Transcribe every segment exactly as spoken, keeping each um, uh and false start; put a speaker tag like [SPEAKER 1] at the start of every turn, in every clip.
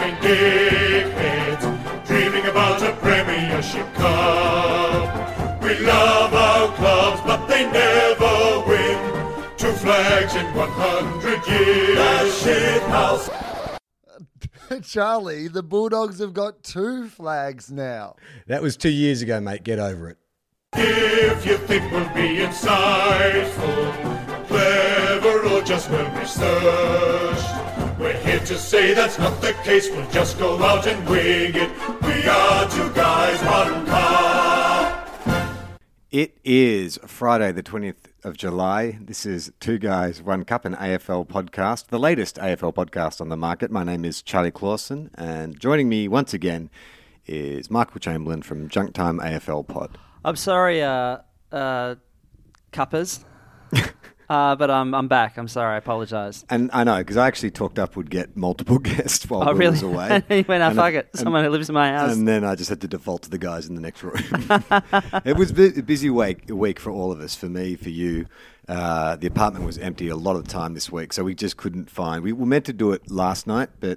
[SPEAKER 1] talking dickheads, dreaming about a Premiership Cup. We love our clubs, but they never win. Two flags in one hundred years. That shit house.
[SPEAKER 2] Charlie, the Bulldogs have got two flags now.
[SPEAKER 3] That was two years ago, mate. Get over it.
[SPEAKER 1] If you think we'll be insightful, clever, or just well researched, we're here to say that's not the case. We'll just go out and wing it. We are two guys, one cup.
[SPEAKER 4] It is Friday the twentieth of July. This is Two Guys, One Cup, an A F L podcast, the latest A F L podcast on the market. My name is Charlie Clausen, and joining me once again is Michael Chamberlain from Junk Time A F L Pod.
[SPEAKER 5] I'm sorry, uh, uh, cuppers, uh, but I'm I'm back. I'm sorry. I apologise.
[SPEAKER 4] And I know, because I actually talked up would get multiple guests while
[SPEAKER 5] oh,
[SPEAKER 4] I
[SPEAKER 5] really?
[SPEAKER 4] was away.
[SPEAKER 5] He went, oh,
[SPEAKER 4] and
[SPEAKER 5] fuck
[SPEAKER 4] I,
[SPEAKER 5] it. Someone
[SPEAKER 4] and,
[SPEAKER 5] who lives in my house.
[SPEAKER 4] And then I just had to default to the guys in the next room. It was a busy week, week for all of us, for me, for you. Uh, the apartment was empty a lot of the time this week, so we just couldn't find... We were meant to do it last night, but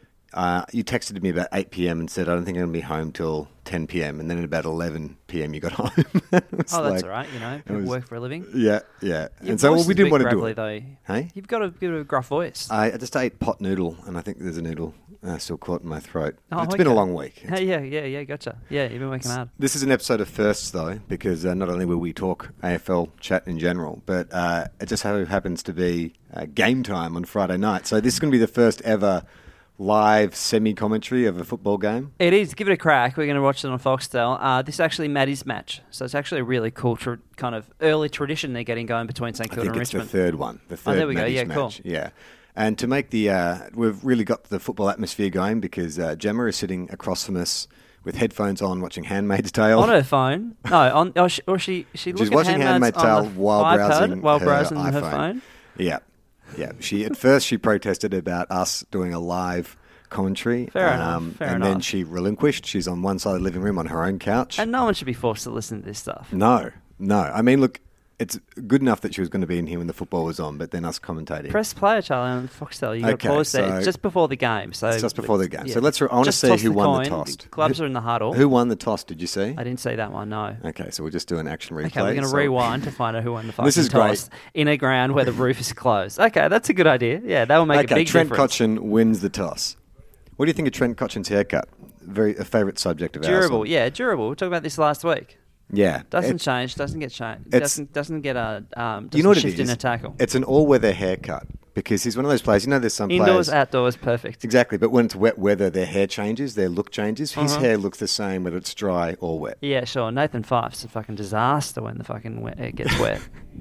[SPEAKER 4] uh, you texted me about eight p.m. and said, I don't think I'm going to be home till ten p.m. And then at about eleven p.m. you got home.
[SPEAKER 5] oh, that's
[SPEAKER 4] like,
[SPEAKER 5] all right, you know. People
[SPEAKER 4] was,
[SPEAKER 5] work for a living.
[SPEAKER 4] Yeah, yeah.
[SPEAKER 5] Your
[SPEAKER 4] and so well, we didn't want to do it.
[SPEAKER 5] Though.
[SPEAKER 4] Hey?
[SPEAKER 5] You've got a bit of a gruff voice.
[SPEAKER 4] I, I just ate pot noodle, and I think there's a noodle uh, still caught in my throat.
[SPEAKER 5] Oh,
[SPEAKER 4] it's
[SPEAKER 5] okay.
[SPEAKER 4] been a long week.
[SPEAKER 5] Hey, yeah, yeah, yeah, gotcha. Yeah, you've been working hard.
[SPEAKER 4] This is an episode of firsts, though, because uh, not only will we talk A F L chat in general, but uh, it just so happens to be uh, game time on Friday night. So this is going to be the first ever live semi-commentary of a football game.
[SPEAKER 5] It is. Give it a crack. We're going to watch it on Foxtel. Uh, this is actually Maddie's match. So it's actually a really cool tra- kind of early tradition they're getting going between St Kilda and Richmond.
[SPEAKER 4] I think it's the third one. The third
[SPEAKER 5] oh, there we
[SPEAKER 4] Maddie's
[SPEAKER 5] go. Yeah,
[SPEAKER 4] match.
[SPEAKER 5] cool.
[SPEAKER 4] Yeah. And to make the... Uh, we've really got the football atmosphere going because uh, Gemma is sitting across from us with headphones on watching Handmaid's Tale.
[SPEAKER 5] On her phone. No, on, or she, or she, she
[SPEAKER 4] She's watching Handmaid's Tale while
[SPEAKER 5] iPad,
[SPEAKER 4] browsing
[SPEAKER 5] while
[SPEAKER 4] her
[SPEAKER 5] browsing
[SPEAKER 4] iPhone.
[SPEAKER 5] her phone.
[SPEAKER 4] Yeah. Yeah. She At first, she protested about us doing a live commentary.
[SPEAKER 5] Fair
[SPEAKER 4] um,
[SPEAKER 5] enough. Fair
[SPEAKER 4] and
[SPEAKER 5] enough.
[SPEAKER 4] then she relinquished. She's on one side of the living room on her own couch.
[SPEAKER 5] And no one should be forced to listen to this stuff.
[SPEAKER 4] No. No. I mean, look, it's good enough that she was going to be in here when the football was on, but then us commentating.
[SPEAKER 5] Press play, Charlie, on Foxtel. You got
[SPEAKER 4] Okay,
[SPEAKER 5] to pause there.
[SPEAKER 4] so-
[SPEAKER 5] It's just before the game. So
[SPEAKER 4] It's just before the game.
[SPEAKER 5] yeah.
[SPEAKER 4] So let's. Re- I want to
[SPEAKER 5] Just
[SPEAKER 4] see
[SPEAKER 5] toss
[SPEAKER 4] who
[SPEAKER 5] the
[SPEAKER 4] won
[SPEAKER 5] coin.
[SPEAKER 4] the toss.
[SPEAKER 5] Clubs
[SPEAKER 4] who,
[SPEAKER 5] are in the huddle.
[SPEAKER 4] Who won the toss? Did you see?
[SPEAKER 5] I didn't see that one, no.
[SPEAKER 4] Okay, so we'll just do an action replay.
[SPEAKER 5] Okay, we're going to
[SPEAKER 4] So-
[SPEAKER 5] rewind to find out who won the fucking
[SPEAKER 4] This is
[SPEAKER 5] toss in a ground where the roof is closed. Okay, that's a good idea. Yeah, that will make
[SPEAKER 4] Okay,
[SPEAKER 5] a big
[SPEAKER 4] Trent
[SPEAKER 5] difference.
[SPEAKER 4] Cotchin wins the toss. What do you think of Trent Cotchin's haircut? Very a favourite subject of ours.
[SPEAKER 5] Durable,
[SPEAKER 4] on-
[SPEAKER 5] yeah, durable. We talked about this last week.
[SPEAKER 4] Yeah.
[SPEAKER 5] Doesn't
[SPEAKER 4] It-
[SPEAKER 5] change, doesn't get changed.
[SPEAKER 4] It's-
[SPEAKER 5] Doesn't doesn't get a um, doesn't
[SPEAKER 4] you know what
[SPEAKER 5] shift
[SPEAKER 4] it is?
[SPEAKER 5] in a tackle.
[SPEAKER 4] It's an all-weather haircut because he's one of those players. You know, there's some
[SPEAKER 5] Indoors,
[SPEAKER 4] players.
[SPEAKER 5] outdoors, perfect.
[SPEAKER 4] Exactly, but when it's wet weather, their hair changes, their look changes. His
[SPEAKER 5] Uh-huh.
[SPEAKER 4] hair looks the same whether it's dry or wet.
[SPEAKER 5] Yeah, sure. Nathan Fife's a fucking disaster when the fucking wet, it gets wet.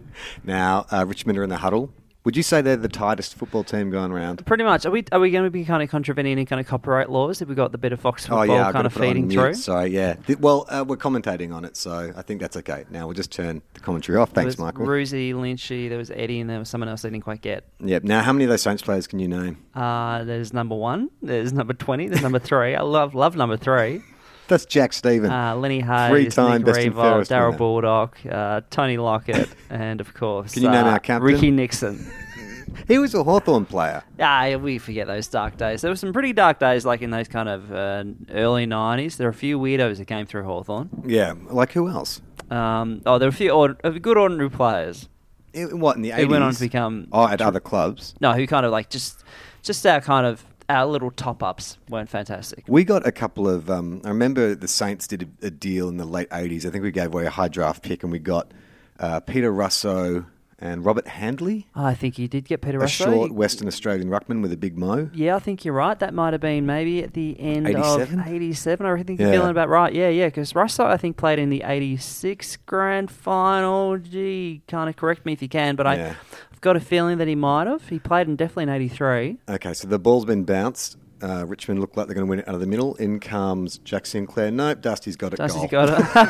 [SPEAKER 4] Now, uh, Richmond are in the huddle. Would you say they're the tightest football team going around?
[SPEAKER 5] Pretty much. Are we are we going to be kind of contravening any kind of copyright laws? Have we got the bit of Fox football
[SPEAKER 4] Oh yeah, I've got
[SPEAKER 5] kind
[SPEAKER 4] to
[SPEAKER 5] of
[SPEAKER 4] put it on
[SPEAKER 5] feeding
[SPEAKER 4] mute,
[SPEAKER 5] through?
[SPEAKER 4] Sorry, yeah. Th- Well, uh, we're commentating on it, so I think that's okay. Now we'll just turn the commentary off. Thanks,
[SPEAKER 5] there was
[SPEAKER 4] Michael.
[SPEAKER 5] Roosie, Lynchy, there was Eddie, and there was someone else I didn't quite get.
[SPEAKER 4] Yep. Now, how many of those Saints players can you name?
[SPEAKER 5] Uh, there's number one, there's number twenty, there's number three. I love love number three.
[SPEAKER 4] That's Jack Stephen.
[SPEAKER 5] Uh, Lenny Hayes,
[SPEAKER 4] Three-time
[SPEAKER 5] Nick
[SPEAKER 4] best and
[SPEAKER 5] Reeve,
[SPEAKER 4] fairest
[SPEAKER 5] Daryl
[SPEAKER 4] winner.
[SPEAKER 5] Baldock, uh, Tony Lockett, and of course,
[SPEAKER 4] Can you name
[SPEAKER 5] uh,
[SPEAKER 4] our captain?
[SPEAKER 5] Ricky Nixon.
[SPEAKER 4] He was a Hawthorn player.
[SPEAKER 5] Ah, we forget those dark days. There were some pretty dark days, like in those kind of uh, early nineties. There were a few weirdos that came through Hawthorn.
[SPEAKER 4] Yeah, like who else?
[SPEAKER 5] Um, oh, there were a few ord- uh, good ordinary players
[SPEAKER 4] In, what, in the eighties?
[SPEAKER 5] who went on to become...
[SPEAKER 4] Oh, at other clubs?
[SPEAKER 5] No, who kind of like just just our kind of... Our little top-ups weren't fantastic.
[SPEAKER 4] We got a couple of... Um, I remember the Saints did a, a deal in the late eighties. I think we gave away a high draft pick and we got uh, Peter Russo and Robert Handley.
[SPEAKER 5] Oh, I think you did get Peter
[SPEAKER 4] A
[SPEAKER 5] Russo.
[SPEAKER 4] short Western Australian ruckman with a big mo.
[SPEAKER 5] Yeah, I think you're right. That might have been maybe at the end
[SPEAKER 4] eighty-seven?
[SPEAKER 5] of eighty-seven. I think
[SPEAKER 4] Yeah.
[SPEAKER 5] you're feeling about right. Yeah, yeah, because Russo, I think, played in the eighty-six grand final. Gee, kind of correct me if you can, but
[SPEAKER 4] Yeah.
[SPEAKER 5] I, I've got a feeling that he might have. He played in definitely in eighty-three.
[SPEAKER 4] Okay, so the ball's been bounced. Uh, Richmond look like they're going to win it out of the middle. In comes Jack Sinclair. Nope, Dusty's got it.
[SPEAKER 5] Dusty's
[SPEAKER 4] goal.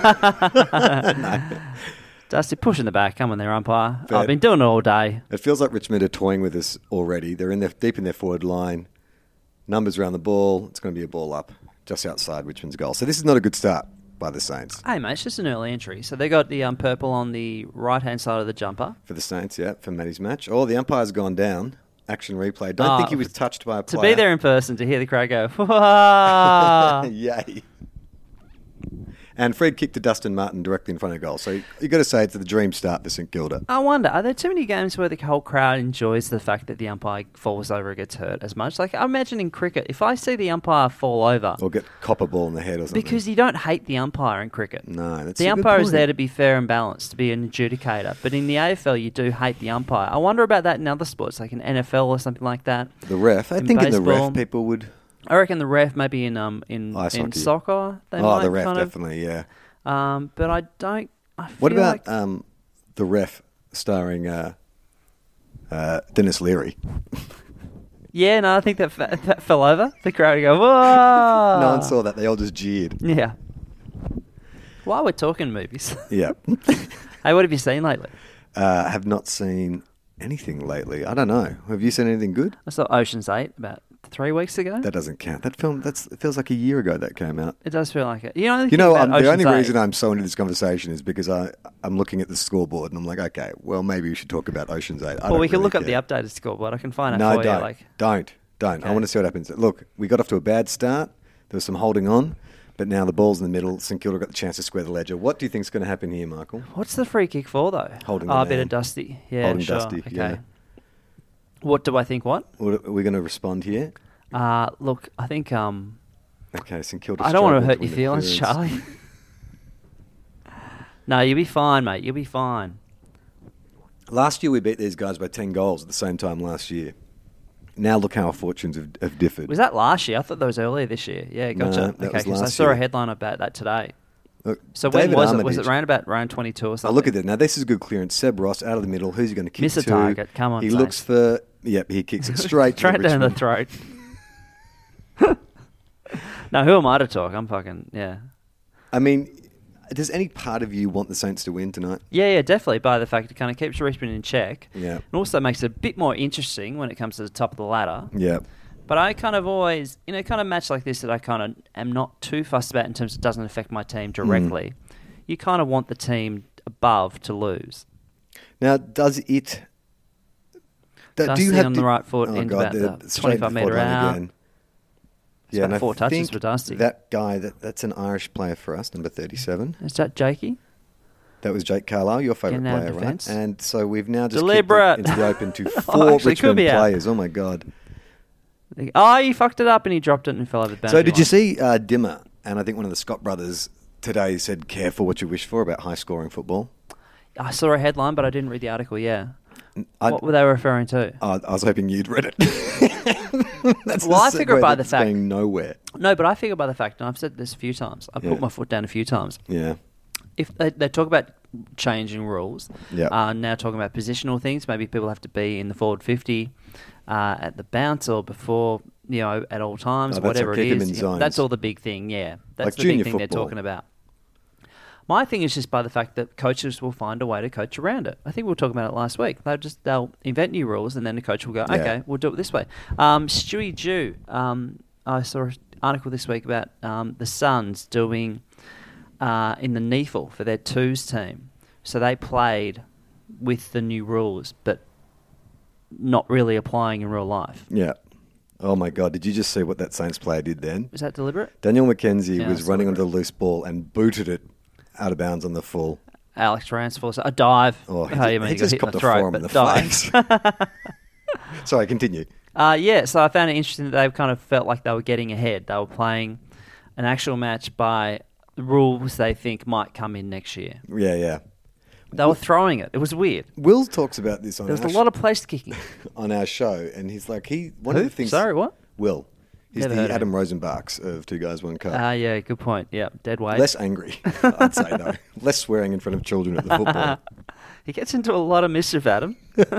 [SPEAKER 5] got it.
[SPEAKER 4] No.
[SPEAKER 5] Dusty, pushing the back. Come on there, umpire.
[SPEAKER 4] Fair.
[SPEAKER 5] I've been doing it all day.
[SPEAKER 4] It feels like Richmond are toying with us already. They're in their, deep in their forward line. Numbers around the ball. It's going to be a ball up just outside Richmond's goal. So this is not a good start by the Saints.
[SPEAKER 5] Hey, mate, it's just an early entry. So they got the um, purple on the right-hand side of the jumper.
[SPEAKER 4] For the Saints, yeah, for Matty's match. Oh, the umpire's gone down. action replay. I don't
[SPEAKER 5] Oh,
[SPEAKER 4] think he was touched by a
[SPEAKER 5] To
[SPEAKER 4] player.
[SPEAKER 5] be there in person, to hear the crowd go, "Wah!"
[SPEAKER 4] Yay. And Fred kicked to Dustin Martin directly in front of goal. So you got to say it's the dream start for St Kilda.
[SPEAKER 5] I wonder, are there too many games where the whole crowd enjoys the fact that the umpire falls over or gets hurt as much? Like, I imagine in cricket, if I see the umpire fall over,
[SPEAKER 4] Or get copper ball in the head or something.
[SPEAKER 5] because you don't hate the umpire in cricket.
[SPEAKER 4] No, that's
[SPEAKER 5] The
[SPEAKER 4] a good
[SPEAKER 5] umpire is
[SPEAKER 4] point.
[SPEAKER 5] there to be fair and balanced, to be an adjudicator. But in the A F L, you do hate the umpire. I wonder about that in other sports, like in N F L or something like that.
[SPEAKER 4] The ref. I
[SPEAKER 5] in
[SPEAKER 4] think in the
[SPEAKER 5] baseball.
[SPEAKER 4] ref people would...
[SPEAKER 5] I reckon the ref, maybe in um in,
[SPEAKER 4] Ice
[SPEAKER 5] in
[SPEAKER 4] hockey.
[SPEAKER 5] soccer, they
[SPEAKER 4] oh,
[SPEAKER 5] might
[SPEAKER 4] the ref,
[SPEAKER 5] kind of.
[SPEAKER 4] definitely, yeah.
[SPEAKER 5] Um, but I don't. I
[SPEAKER 4] What
[SPEAKER 5] feel
[SPEAKER 4] about
[SPEAKER 5] like,
[SPEAKER 4] um, the ref starring uh, uh, Dennis Leary?
[SPEAKER 5] yeah, no, I think that fa- that fell over. The crowd go, whoa!
[SPEAKER 4] No one saw that. They all just jeered.
[SPEAKER 5] Yeah. While we're talking movies,
[SPEAKER 4] Yeah.
[SPEAKER 5] hey, what have you seen lately?
[SPEAKER 4] uh, have not seen anything lately. I don't know. Have you seen anything good?
[SPEAKER 5] I saw Ocean's Eight about three weeks ago.
[SPEAKER 4] That doesn't count. That film, that's, it feels like a year ago that came out.
[SPEAKER 5] It does feel like it. You know, the
[SPEAKER 4] You
[SPEAKER 5] thing
[SPEAKER 4] know,
[SPEAKER 5] about
[SPEAKER 4] um, the
[SPEAKER 5] Ocean's
[SPEAKER 4] only
[SPEAKER 5] Eight-
[SPEAKER 4] reason I'm so into this conversation is because I, I'm looking at the scoreboard and I'm like, okay, well, maybe we should talk about Ocean's Eight. I
[SPEAKER 5] Well,
[SPEAKER 4] don't
[SPEAKER 5] we can
[SPEAKER 4] really
[SPEAKER 5] look up
[SPEAKER 4] care.
[SPEAKER 5] the updated scoreboard. I can find it
[SPEAKER 4] No,
[SPEAKER 5] for
[SPEAKER 4] don't.
[SPEAKER 5] you. Like,
[SPEAKER 4] Don't. Don't. I
[SPEAKER 5] Okay.
[SPEAKER 4] want to see what happens. Look, we got off to a bad start. There was some holding on, but now the ball's in the middle. St Kilda got the chance to square the ledger. What do you think's going to happen here, Michael?
[SPEAKER 5] what's the free kick for though?
[SPEAKER 4] Holding
[SPEAKER 5] oh,
[SPEAKER 4] the
[SPEAKER 5] a bit
[SPEAKER 4] man.
[SPEAKER 5] of Dusty. Yeah,
[SPEAKER 4] Holding
[SPEAKER 5] sure.
[SPEAKER 4] Dusty,
[SPEAKER 5] Okay.
[SPEAKER 4] yeah.
[SPEAKER 5] What do I think? What?
[SPEAKER 4] What, are we going to respond here?
[SPEAKER 5] Uh, look, I think um,
[SPEAKER 4] Okay, St Kilda.
[SPEAKER 5] I don't want to
[SPEAKER 4] struggled
[SPEAKER 5] hurt your
[SPEAKER 4] with
[SPEAKER 5] feelings,
[SPEAKER 4] clearance.
[SPEAKER 5] Charlie. No, you'll be fine, mate. You'll be fine.
[SPEAKER 4] Last year we beat these guys by ten goals at the same time last year. Now look how our fortunes have, have differed.
[SPEAKER 5] Was that last year? I thought that was earlier this year. Yeah,
[SPEAKER 4] No,
[SPEAKER 5] gotcha.
[SPEAKER 4] that
[SPEAKER 5] okay,
[SPEAKER 4] was
[SPEAKER 5] 'cause I
[SPEAKER 4] last
[SPEAKER 5] saw
[SPEAKER 4] year.
[SPEAKER 5] a headline about that today.
[SPEAKER 4] Look,
[SPEAKER 5] So when
[SPEAKER 4] David
[SPEAKER 5] was it? Was it
[SPEAKER 4] Armitage-
[SPEAKER 5] round about round twenty-two or
[SPEAKER 4] Oh,
[SPEAKER 5] something?
[SPEAKER 4] look at it. Now, this is good clearance. Seb Ross out of the middle. Who's he going to kick
[SPEAKER 5] Miss a
[SPEAKER 4] to?
[SPEAKER 5] target. Come on,
[SPEAKER 4] He
[SPEAKER 5] Saints.
[SPEAKER 4] looks for... Yep, he kicks it straight,
[SPEAKER 5] Straight
[SPEAKER 4] to
[SPEAKER 5] down the
[SPEAKER 4] Richmond.
[SPEAKER 5] throat. No, who am I to talk? I'm fucking, yeah.
[SPEAKER 4] I mean, does any part of you want the Saints to win tonight?
[SPEAKER 5] Yeah, yeah, definitely. By the fact it kind of keeps Richmond in check.
[SPEAKER 4] Yeah.
[SPEAKER 5] And also makes it a bit more interesting when it comes to the top of the ladder.
[SPEAKER 4] Yeah.
[SPEAKER 5] But I kind of always, you know, kind of match like this that I kind of am not too fussed about in terms of it doesn't affect my team directly.
[SPEAKER 4] Mm.
[SPEAKER 5] You kind of want the team above to lose.
[SPEAKER 4] Now, does it... Do,
[SPEAKER 5] Dusty
[SPEAKER 4] do you have
[SPEAKER 5] on
[SPEAKER 4] to-
[SPEAKER 5] the right foot,
[SPEAKER 4] oh,
[SPEAKER 5] into
[SPEAKER 4] God,
[SPEAKER 5] about
[SPEAKER 4] the-
[SPEAKER 5] the
[SPEAKER 4] straight
[SPEAKER 5] twenty-five
[SPEAKER 4] into the
[SPEAKER 5] metre
[SPEAKER 4] forward line
[SPEAKER 5] out.
[SPEAKER 4] again.
[SPEAKER 5] It's about
[SPEAKER 4] and I
[SPEAKER 5] four touches
[SPEAKER 4] think
[SPEAKER 5] for Dusty.
[SPEAKER 4] That guy, that, that's an Irish player for us, number thirty-seven.
[SPEAKER 5] Is that Jakey?
[SPEAKER 4] That was Jake Carlisle, your favourite
[SPEAKER 5] Getting out of
[SPEAKER 4] player, right?
[SPEAKER 5] defence.
[SPEAKER 4] And so we've now just
[SPEAKER 5] Deliberate.
[SPEAKER 4] kicked it into the open to
[SPEAKER 5] Oh,
[SPEAKER 4] four
[SPEAKER 5] actually, could
[SPEAKER 4] Richmond
[SPEAKER 5] be out.
[SPEAKER 4] players. Oh, my God.
[SPEAKER 5] Oh, he fucked it up and he dropped it and fell over the boundary
[SPEAKER 4] So did you
[SPEAKER 5] line.
[SPEAKER 4] see uh, Dimmer? And I think one of the Scott brothers today said, careful what you wish for about high-scoring football.
[SPEAKER 5] I saw a headline, but I didn't read the article, yeah.
[SPEAKER 4] I,
[SPEAKER 5] What were they referring to?
[SPEAKER 4] I, I was hoping you'd read it. That's
[SPEAKER 5] Well,
[SPEAKER 4] a
[SPEAKER 5] I figure
[SPEAKER 4] segue
[SPEAKER 5] by the
[SPEAKER 4] that's
[SPEAKER 5] fact-
[SPEAKER 4] going nowhere.
[SPEAKER 5] No, but I figure by the fact, and I've said this a few times, I've
[SPEAKER 4] Yeah.
[SPEAKER 5] put my foot down a few times.
[SPEAKER 4] Yeah.
[SPEAKER 5] If they, they talk about changing rules,
[SPEAKER 4] Yeah.
[SPEAKER 5] uh, now talking about positional things, maybe people have to be in the forward fifty uh, at the bounce or before, you know, at all times,
[SPEAKER 4] Oh, that's
[SPEAKER 5] whatever
[SPEAKER 4] what,
[SPEAKER 5] it
[SPEAKER 4] keep 'em
[SPEAKER 5] is.
[SPEAKER 4] in
[SPEAKER 5] you know,
[SPEAKER 4] zones.
[SPEAKER 5] that's all the big thing, yeah. That's
[SPEAKER 4] Like
[SPEAKER 5] the
[SPEAKER 4] junior
[SPEAKER 5] big thing they're
[SPEAKER 4] football.
[SPEAKER 5] talking about. My thing is just by the fact that coaches will find a way to coach around it. I think we were talking about it last week. They'll just they'll invent new rules, and then the coach will go,
[SPEAKER 4] Yeah.
[SPEAKER 5] "Okay, we'll do it this way." Um, Stewie Jew, um, I saw an article this week about um, the Suns doing uh, in the N E F L for their twos team. So they played with the new rules, but not really applying in real life.
[SPEAKER 4] Yeah. Oh, my God. Did you just see what that Saints player did then?
[SPEAKER 5] Was that deliberate?
[SPEAKER 4] Daniel McKenzie
[SPEAKER 5] Yeah,
[SPEAKER 4] was
[SPEAKER 5] that's
[SPEAKER 4] running onto the
[SPEAKER 5] deliberate.
[SPEAKER 4] loose ball and booted it out of bounds on the full.
[SPEAKER 5] Alex Ransford, a dive.
[SPEAKER 4] Oh, he,
[SPEAKER 5] Oh,
[SPEAKER 4] just,
[SPEAKER 5] you mean
[SPEAKER 4] he
[SPEAKER 5] got
[SPEAKER 4] just
[SPEAKER 5] hit in
[SPEAKER 4] copped
[SPEAKER 5] the
[SPEAKER 4] a
[SPEAKER 5] throat,
[SPEAKER 4] forearm in
[SPEAKER 5] but
[SPEAKER 4] the
[SPEAKER 5] dive.
[SPEAKER 4] face. Sorry, continue.
[SPEAKER 5] Uh, yeah, so I found it interesting that they kind of felt like they were getting ahead. They were playing an actual match by the rules they think might come in next year.
[SPEAKER 4] Yeah, yeah.
[SPEAKER 5] They were throwing it. It was weird.
[SPEAKER 4] Will talks about this on
[SPEAKER 5] There was
[SPEAKER 4] our
[SPEAKER 5] a lot of place kicking.
[SPEAKER 4] on our show, and he's like, he one
[SPEAKER 5] Who?
[SPEAKER 4] of the things.
[SPEAKER 5] Sorry, what?
[SPEAKER 4] Will. He's
[SPEAKER 5] Never
[SPEAKER 4] the
[SPEAKER 5] heard of
[SPEAKER 4] Adam Rosenbachs of Two Guys One Cup.
[SPEAKER 5] Ah, yeah, good point. Yeah, dead weight.
[SPEAKER 4] Less angry, I'd say though. Less swearing in front of children at the football.
[SPEAKER 5] He gets into a lot of mischief, Adam.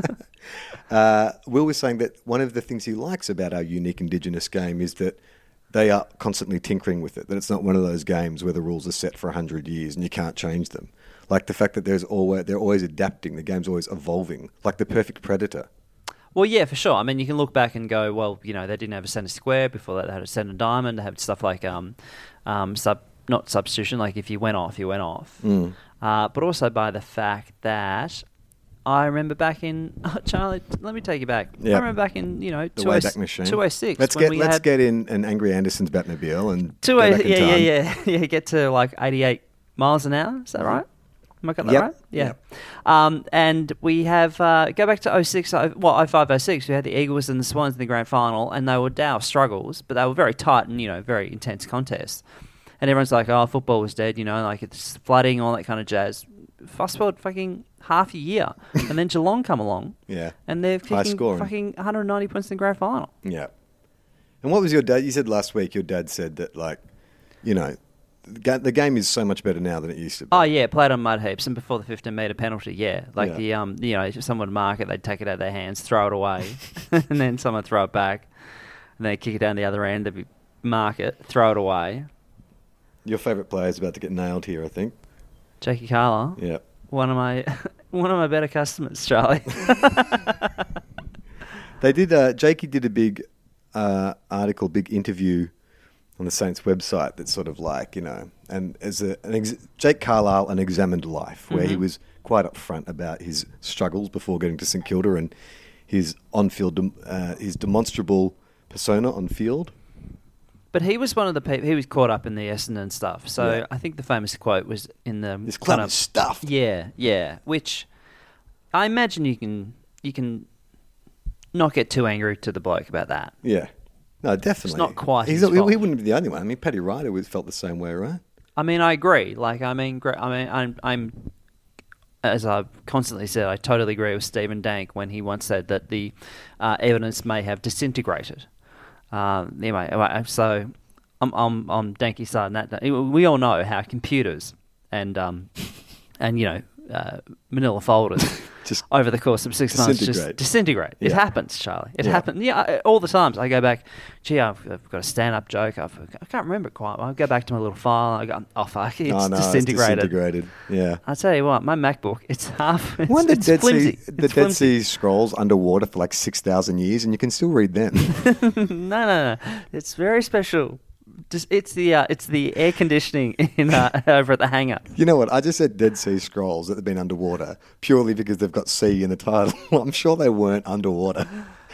[SPEAKER 4] Uh, Will was saying that one of the things he likes about our unique Indigenous game is that they are constantly tinkering with it. That it's not one of those games where the rules are set for a hundred years and you can't change them. Like the fact that there's always they're always adapting. The game's always evolving. Like the Perfect Predator.
[SPEAKER 5] Well, yeah, for sure. I mean, you can look back and go, well, you know, they didn't have a centre square. Before that, they had a centre diamond. They had stuff like, um, um, sub, not substitution, like if you went off, you went off.
[SPEAKER 4] Mm.
[SPEAKER 5] Uh, but also by the fact that I remember back in oh, Charlie. Let me take you back.
[SPEAKER 4] Yep.
[SPEAKER 5] I remember back in you know
[SPEAKER 4] The
[SPEAKER 5] two
[SPEAKER 4] Wayback Machine.
[SPEAKER 5] oh six.
[SPEAKER 4] Let's
[SPEAKER 5] when
[SPEAKER 4] get
[SPEAKER 5] we
[SPEAKER 4] let's
[SPEAKER 5] had
[SPEAKER 4] get in an Angry Anderson's Batmobile and
[SPEAKER 5] two
[SPEAKER 4] go
[SPEAKER 5] oh
[SPEAKER 4] back in
[SPEAKER 5] yeah yeah
[SPEAKER 4] time.
[SPEAKER 5] yeah yeah get to like eighty-eight miles an hour. Is that right? Am I got that
[SPEAKER 4] Yep.
[SPEAKER 5] right? Yeah.
[SPEAKER 4] Yep.
[SPEAKER 5] Um, and we have uh, go back to oh six. oh, Well, oh five oh six. We had the Eagles and the Swans in the grand final, and they were Dow struggles, but they were very tight and you know very intense contests. And everyone's like, "Oh, football was dead," you know, like it's flooding, all that kind of jazz. Fast forward fucking half a year, and then Geelong come along,
[SPEAKER 4] Yeah.
[SPEAKER 5] and they're
[SPEAKER 4] High
[SPEAKER 5] kicking
[SPEAKER 4] scoring.
[SPEAKER 5] fucking one hundred ninety points in the grand final.
[SPEAKER 4] Yeah. And what was your dad? You said last week your dad said that, like, you know, the ga- the game is so much better now than it used to be.
[SPEAKER 5] Oh yeah, played on mud heaps, and before the fifteen metre penalty, yeah, like
[SPEAKER 4] Yeah.
[SPEAKER 5] the um, you know, if someone would mark it, they'd take it out of their hands, throw it away, and then someone throw it back, and they kick it down the other end, they'd be, mark it, throw it away.
[SPEAKER 4] Your favourite player is about to get nailed here, I think.
[SPEAKER 5] Jackie Carlisle,
[SPEAKER 4] Yeah.
[SPEAKER 5] one of my one of my better customers, Charlie.
[SPEAKER 4] They did. Uh, Jakey did a big uh, article, big interview on the Saints website. That's sort of like you know, and as a an ex- Jake Carlisle, an examined life, where he
[SPEAKER 5] Mhm.
[SPEAKER 4] was quite upfront about his struggles before getting to St Kilda and his on-field, dem- uh, his demonstrable persona on field.
[SPEAKER 5] But he was one of the people. He was caught up in the Essendon stuff. So
[SPEAKER 4] Yeah.
[SPEAKER 5] I think the famous quote was in the
[SPEAKER 4] This club
[SPEAKER 5] kind
[SPEAKER 4] is
[SPEAKER 5] of
[SPEAKER 4] stuffed.
[SPEAKER 5] Yeah, yeah. Which I imagine you can you can not get too angry to the bloke about that.
[SPEAKER 4] Yeah. No, definitely.
[SPEAKER 5] not quite
[SPEAKER 4] He's
[SPEAKER 5] his
[SPEAKER 4] not, he, he
[SPEAKER 5] fault.
[SPEAKER 4] wouldn't be the only one. I mean, Paddy Ryder was felt the same way, right?
[SPEAKER 5] I mean, I agree. Like, I mean, gre- I mean, I'm, I'm, as I've constantly said, I totally agree with Stephen Dank when he once said that the uh, evidence may have disintegrated. Um, anyway, uh, so I'm, I'm on Danky's side. And that we all know how computers and um, and you know uh, manila folders
[SPEAKER 4] Just
[SPEAKER 5] over the course of six months just
[SPEAKER 4] disintegrate.
[SPEAKER 5] disintegrate. It
[SPEAKER 4] Yeah.
[SPEAKER 5] happens, Charlie. It
[SPEAKER 4] Yeah.
[SPEAKER 5] happens. Yeah, I- all the times I go back. Gee, I've, I've got a stand-up joke. I've, I can't remember it quite. I go back to my little file. I go, oh fuck, it's
[SPEAKER 4] oh, no,
[SPEAKER 5] disintegrated.
[SPEAKER 4] It's disintegrated. Yeah.
[SPEAKER 5] I tell you what, my MacBook, it's half. It's,
[SPEAKER 4] One the
[SPEAKER 5] it's
[SPEAKER 4] Dead
[SPEAKER 5] flimsy.
[SPEAKER 4] Sea, the
[SPEAKER 5] It's
[SPEAKER 4] Dead
[SPEAKER 5] flimsy.
[SPEAKER 4] Sea Scrolls underwater for like six thousand years, and you can still read them.
[SPEAKER 5] no, no, no. It's very special. Just it's the uh, it's the air conditioning in uh, over at the hangar.
[SPEAKER 4] You know what? I just said Dead Sea Scrolls that have been underwater purely because they've got sea in the title. I'm sure they weren't underwater.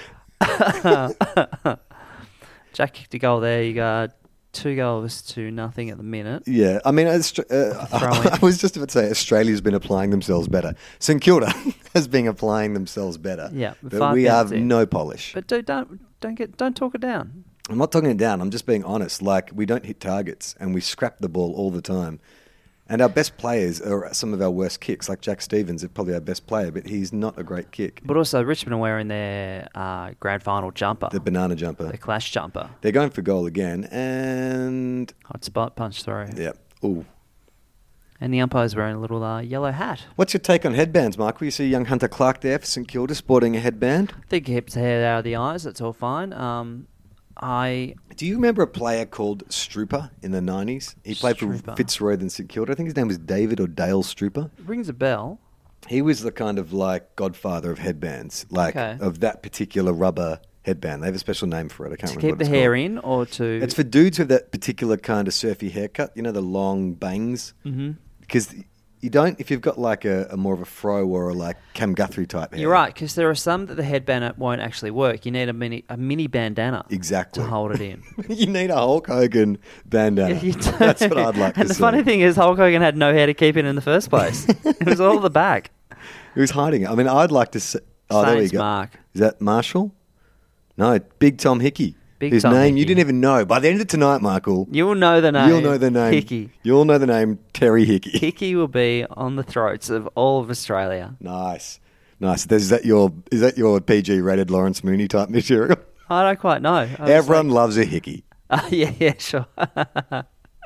[SPEAKER 5] Jack kicked a goal there. You got two goals to nothing at the minute.
[SPEAKER 4] Yeah, I mean, Austra- uh,
[SPEAKER 5] Throw in.
[SPEAKER 4] I was just about to say Australia's been applying themselves better. St Kilda has been applying themselves better.
[SPEAKER 5] Yeah,
[SPEAKER 4] but
[SPEAKER 5] five
[SPEAKER 4] we have
[SPEAKER 5] minutes in.
[SPEAKER 4] no polish.
[SPEAKER 5] But dude, don't don't get don't talk it down.
[SPEAKER 4] I'm not talking it down. I'm just being honest. Like, we don't hit targets and we scrap the ball all the time. And our best players are some of our worst kicks. Like Jack Stevens is probably our best player, but he's not a great kick.
[SPEAKER 5] But also, Richmond are wearing their uh, grand final jumper,
[SPEAKER 4] The banana jumper.
[SPEAKER 5] the clash jumper.
[SPEAKER 4] They're going for goal again, and
[SPEAKER 5] Hot spot punch through.
[SPEAKER 4] yeah. Ooh.
[SPEAKER 5] And the umpire's wearing a little uh, yellow hat.
[SPEAKER 4] What's your take on headbands, Michael? You see young Hunter Clark there for St Kilda sporting a headband.
[SPEAKER 5] I think he keeps the head out of the eyes. That's all fine. Um, I
[SPEAKER 4] Do you remember a player called Strooper in the nineties? He played
[SPEAKER 5] Strooper.
[SPEAKER 4] for Fitzroy and St Kilda. I think his name was David or Dale Strooper.
[SPEAKER 5] rings a bell.
[SPEAKER 4] He was the kind of like godfather of headbands, like
[SPEAKER 5] Okay.
[SPEAKER 4] of that particular rubber headband. They have a special name for it. I can't
[SPEAKER 5] To
[SPEAKER 4] remember
[SPEAKER 5] keep
[SPEAKER 4] what
[SPEAKER 5] the
[SPEAKER 4] it's
[SPEAKER 5] hair
[SPEAKER 4] called.
[SPEAKER 5] in, or to
[SPEAKER 4] It's for dudes with that particular kind of surfy haircut. You know, the long bangs.
[SPEAKER 5] Mhm.
[SPEAKER 4] Because you don't, if you've got like a, a more of a fro or a like Cam Guthrie type hair.
[SPEAKER 5] You're right, because there are some that the headband won't actually work. You need a mini a mini bandana
[SPEAKER 4] Exactly.
[SPEAKER 5] to hold it in.
[SPEAKER 4] You need a Hulk Hogan bandana.
[SPEAKER 5] Yeah, you do.
[SPEAKER 4] That's what I'd like
[SPEAKER 5] And
[SPEAKER 4] to
[SPEAKER 5] the
[SPEAKER 4] see.
[SPEAKER 5] funny thing is, Hulk Hogan had no hair to keep it in the first place. It was all the back.
[SPEAKER 4] He was hiding it. I mean, I'd like to see. Oh, there we
[SPEAKER 5] Saints
[SPEAKER 4] go.
[SPEAKER 5] Mark.
[SPEAKER 4] Is that Marshall? No, Big Tom Hickey.
[SPEAKER 5] Big
[SPEAKER 4] whose
[SPEAKER 5] Tom
[SPEAKER 4] name you
[SPEAKER 5] Hickey.
[SPEAKER 4] didn't even know. By the end of tonight, Michael,
[SPEAKER 5] You'll know the name.
[SPEAKER 4] you'll know the name.
[SPEAKER 5] Hickey.
[SPEAKER 4] You'll know the name Terry Hickey.
[SPEAKER 5] Hickey will be on the throats of all of Australia.
[SPEAKER 4] Nice, nice. Is that your is that your P G rated Lawrence Mooney type material?
[SPEAKER 5] I don't quite know. I was
[SPEAKER 4] Everyone
[SPEAKER 5] like-
[SPEAKER 4] loves a Hickey.
[SPEAKER 5] Ah, yeah, yeah, sure. uh,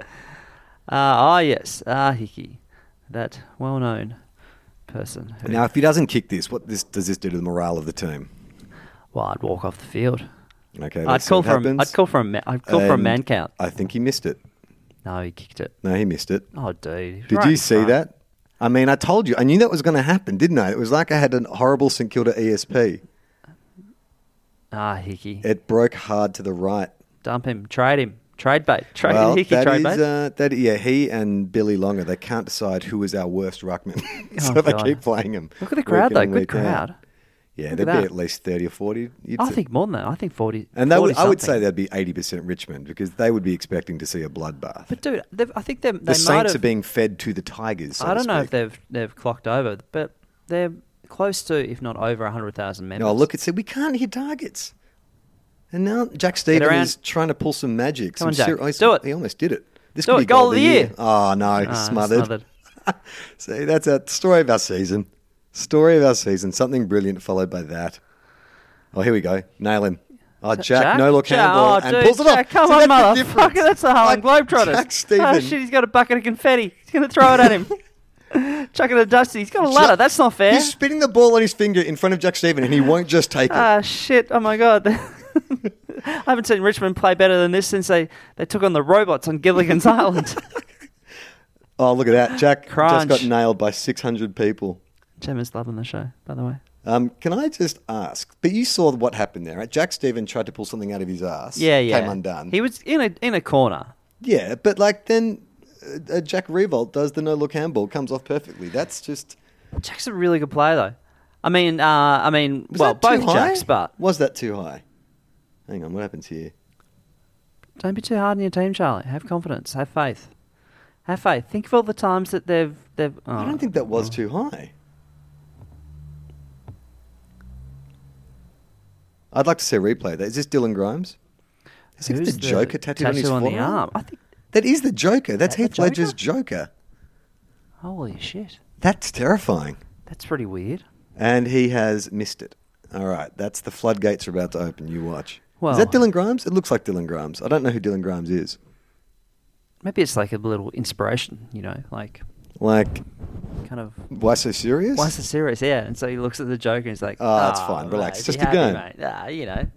[SPEAKER 5] ah, yes. Ah, Hickey. That well-known person. Who,
[SPEAKER 4] Now, if he doesn't kick this, what this does this do to the morale of the team?
[SPEAKER 5] well, I'd walk off the field.
[SPEAKER 4] Okay,
[SPEAKER 5] I'd
[SPEAKER 4] let's see
[SPEAKER 5] call
[SPEAKER 4] what
[SPEAKER 5] for a,
[SPEAKER 4] happens.
[SPEAKER 5] I'd call for a ma- I'd call for a
[SPEAKER 4] And
[SPEAKER 5] man count.
[SPEAKER 4] I think he missed it.
[SPEAKER 5] No, he kicked it.
[SPEAKER 4] No, he missed it.
[SPEAKER 5] Oh, dude.
[SPEAKER 4] Did
[SPEAKER 5] Right
[SPEAKER 4] you
[SPEAKER 5] in
[SPEAKER 4] see
[SPEAKER 5] front.
[SPEAKER 4] that? I mean, I told you. I knew that was going to happen, didn't I? It was like I had a horrible St Kilda E S P.
[SPEAKER 5] Ah, Hickey.
[SPEAKER 4] It broke hard to the right.
[SPEAKER 5] Dump him. Trade him. Trade bait. Trade
[SPEAKER 4] Well,
[SPEAKER 5] Hickey
[SPEAKER 4] that
[SPEAKER 5] trade
[SPEAKER 4] is,
[SPEAKER 5] bait.
[SPEAKER 4] uh, that, yeah, he and Billy Longer, they can't decide who is our worst ruckman. so
[SPEAKER 5] Oh,
[SPEAKER 4] they
[SPEAKER 5] God.
[SPEAKER 4] keep playing him.
[SPEAKER 5] Look at the crowd,
[SPEAKER 4] week in
[SPEAKER 5] though.
[SPEAKER 4] and
[SPEAKER 5] Good
[SPEAKER 4] week out.
[SPEAKER 5] crowd.
[SPEAKER 4] Yeah,
[SPEAKER 5] Look
[SPEAKER 4] there'd
[SPEAKER 5] at
[SPEAKER 4] be
[SPEAKER 5] that.
[SPEAKER 4] at least thirty or forty. You'd
[SPEAKER 5] I
[SPEAKER 4] say.
[SPEAKER 5] think more than that. I think forty.
[SPEAKER 4] And they would, I would say
[SPEAKER 5] forty-something.
[SPEAKER 4] that'd be eighty percent Richmond because they would be expecting to see a bloodbath.
[SPEAKER 5] But dude, they've- I think they're, they
[SPEAKER 4] the
[SPEAKER 5] might
[SPEAKER 4] Saints
[SPEAKER 5] have,
[SPEAKER 4] are being fed to the Tigers. So
[SPEAKER 5] I don't
[SPEAKER 4] to
[SPEAKER 5] know if
[SPEAKER 4] speak.
[SPEAKER 5] they've they've clocked over, but they're close to, if not over, a hundred thousand members.
[SPEAKER 4] Oh, look, it said we can't hit targets. And now Jack Stephen
[SPEAKER 5] around.
[SPEAKER 4] is trying to pull some magic.
[SPEAKER 5] Come on,
[SPEAKER 4] some
[SPEAKER 5] Jack.
[SPEAKER 4] ser- oh,
[SPEAKER 5] Do it.
[SPEAKER 4] He almost did it. This
[SPEAKER 5] Do
[SPEAKER 4] could
[SPEAKER 5] it.
[SPEAKER 4] be
[SPEAKER 5] Goal of the year.
[SPEAKER 4] Oh, no,
[SPEAKER 5] Ah,
[SPEAKER 4] smothered. See, that's a story of our season. Story of our season. Something brilliant followed by that. Oh, here we go. Nail him. Oh, Jack,
[SPEAKER 5] Jack?
[SPEAKER 4] no look
[SPEAKER 5] Jack,
[SPEAKER 4] handball
[SPEAKER 5] oh,
[SPEAKER 4] and
[SPEAKER 5] dude,
[SPEAKER 4] pulls it
[SPEAKER 5] Jack,
[SPEAKER 4] off.
[SPEAKER 5] Come
[SPEAKER 4] See,
[SPEAKER 5] on,
[SPEAKER 4] that's the
[SPEAKER 5] motherfucker.
[SPEAKER 4] difference.
[SPEAKER 5] That's the Harlem
[SPEAKER 4] Like,
[SPEAKER 5] Globetrotters.
[SPEAKER 4] Jack Stephen.
[SPEAKER 5] Oh, shit, he's got a bucket of confetti. He's going to throw it at him. Chuck it at Dusty. He's got a ladder.
[SPEAKER 4] Jack-
[SPEAKER 5] That's not fair.
[SPEAKER 4] He's spinning the ball on his finger in front of Jack Stephen and he won't just take it.
[SPEAKER 5] Ah, shit. Oh, my God. I haven't seen Richmond play better than this since they, they took on the robots on Gilligan's Island.
[SPEAKER 4] Oh, look at that. Jack
[SPEAKER 5] Crunch.
[SPEAKER 4] just got nailed by six hundred people.
[SPEAKER 5] Gemma's loving the show, by the way.
[SPEAKER 4] Um, can I just ask? But you saw what happened there, right? Jack Stephen tried to pull something out of his ass.
[SPEAKER 5] Yeah, yeah.
[SPEAKER 4] Came undone.
[SPEAKER 5] He was in a in a corner.
[SPEAKER 4] yeah, but like then uh, uh, Jack Revolt does the no-look handball, comes off perfectly. That's just...
[SPEAKER 5] Jack's a really good player, though. I mean, uh, I mean,
[SPEAKER 4] Was
[SPEAKER 5] well,
[SPEAKER 4] that too
[SPEAKER 5] both
[SPEAKER 4] high?
[SPEAKER 5] Jacks, but
[SPEAKER 4] Was that too high? Hang on, what happens here?
[SPEAKER 5] don't be too hard on your team, Charlie. Have confidence. Have faith. Have faith. Think of all the times that they've they've. Oh,
[SPEAKER 4] I don't think that was too high. I'd like to see a replay of that. Is this Dylan Grimes? Is it
[SPEAKER 5] Who's
[SPEAKER 4] the Joker tattooed on his
[SPEAKER 5] tattoo on the
[SPEAKER 4] forearm?
[SPEAKER 5] arm? I think.
[SPEAKER 4] That is the Joker. That's
[SPEAKER 5] That the
[SPEAKER 4] Heath Ledger's Joker.
[SPEAKER 5] Holy shit!
[SPEAKER 4] That's terrifying.
[SPEAKER 5] That's pretty weird.
[SPEAKER 4] And he has missed it. All right, that's the floodgates are about to open. You watch.
[SPEAKER 5] Well-
[SPEAKER 4] is that Dylan Grimes? It looks like Dylan Grimes. I don't know who Dylan Grimes is.
[SPEAKER 5] Maybe it's like a little inspiration, you know, like
[SPEAKER 4] Like,
[SPEAKER 5] kind of.
[SPEAKER 4] why so serious?
[SPEAKER 5] Why so serious? Yeah, and so he looks at the Joker and he's like,
[SPEAKER 4] Oh, that's
[SPEAKER 5] "Ah,
[SPEAKER 4] fine. Relax.
[SPEAKER 5] mate,
[SPEAKER 4] Just
[SPEAKER 5] be
[SPEAKER 4] a
[SPEAKER 5] happy,
[SPEAKER 4] game."
[SPEAKER 5] mate. Ah, you know.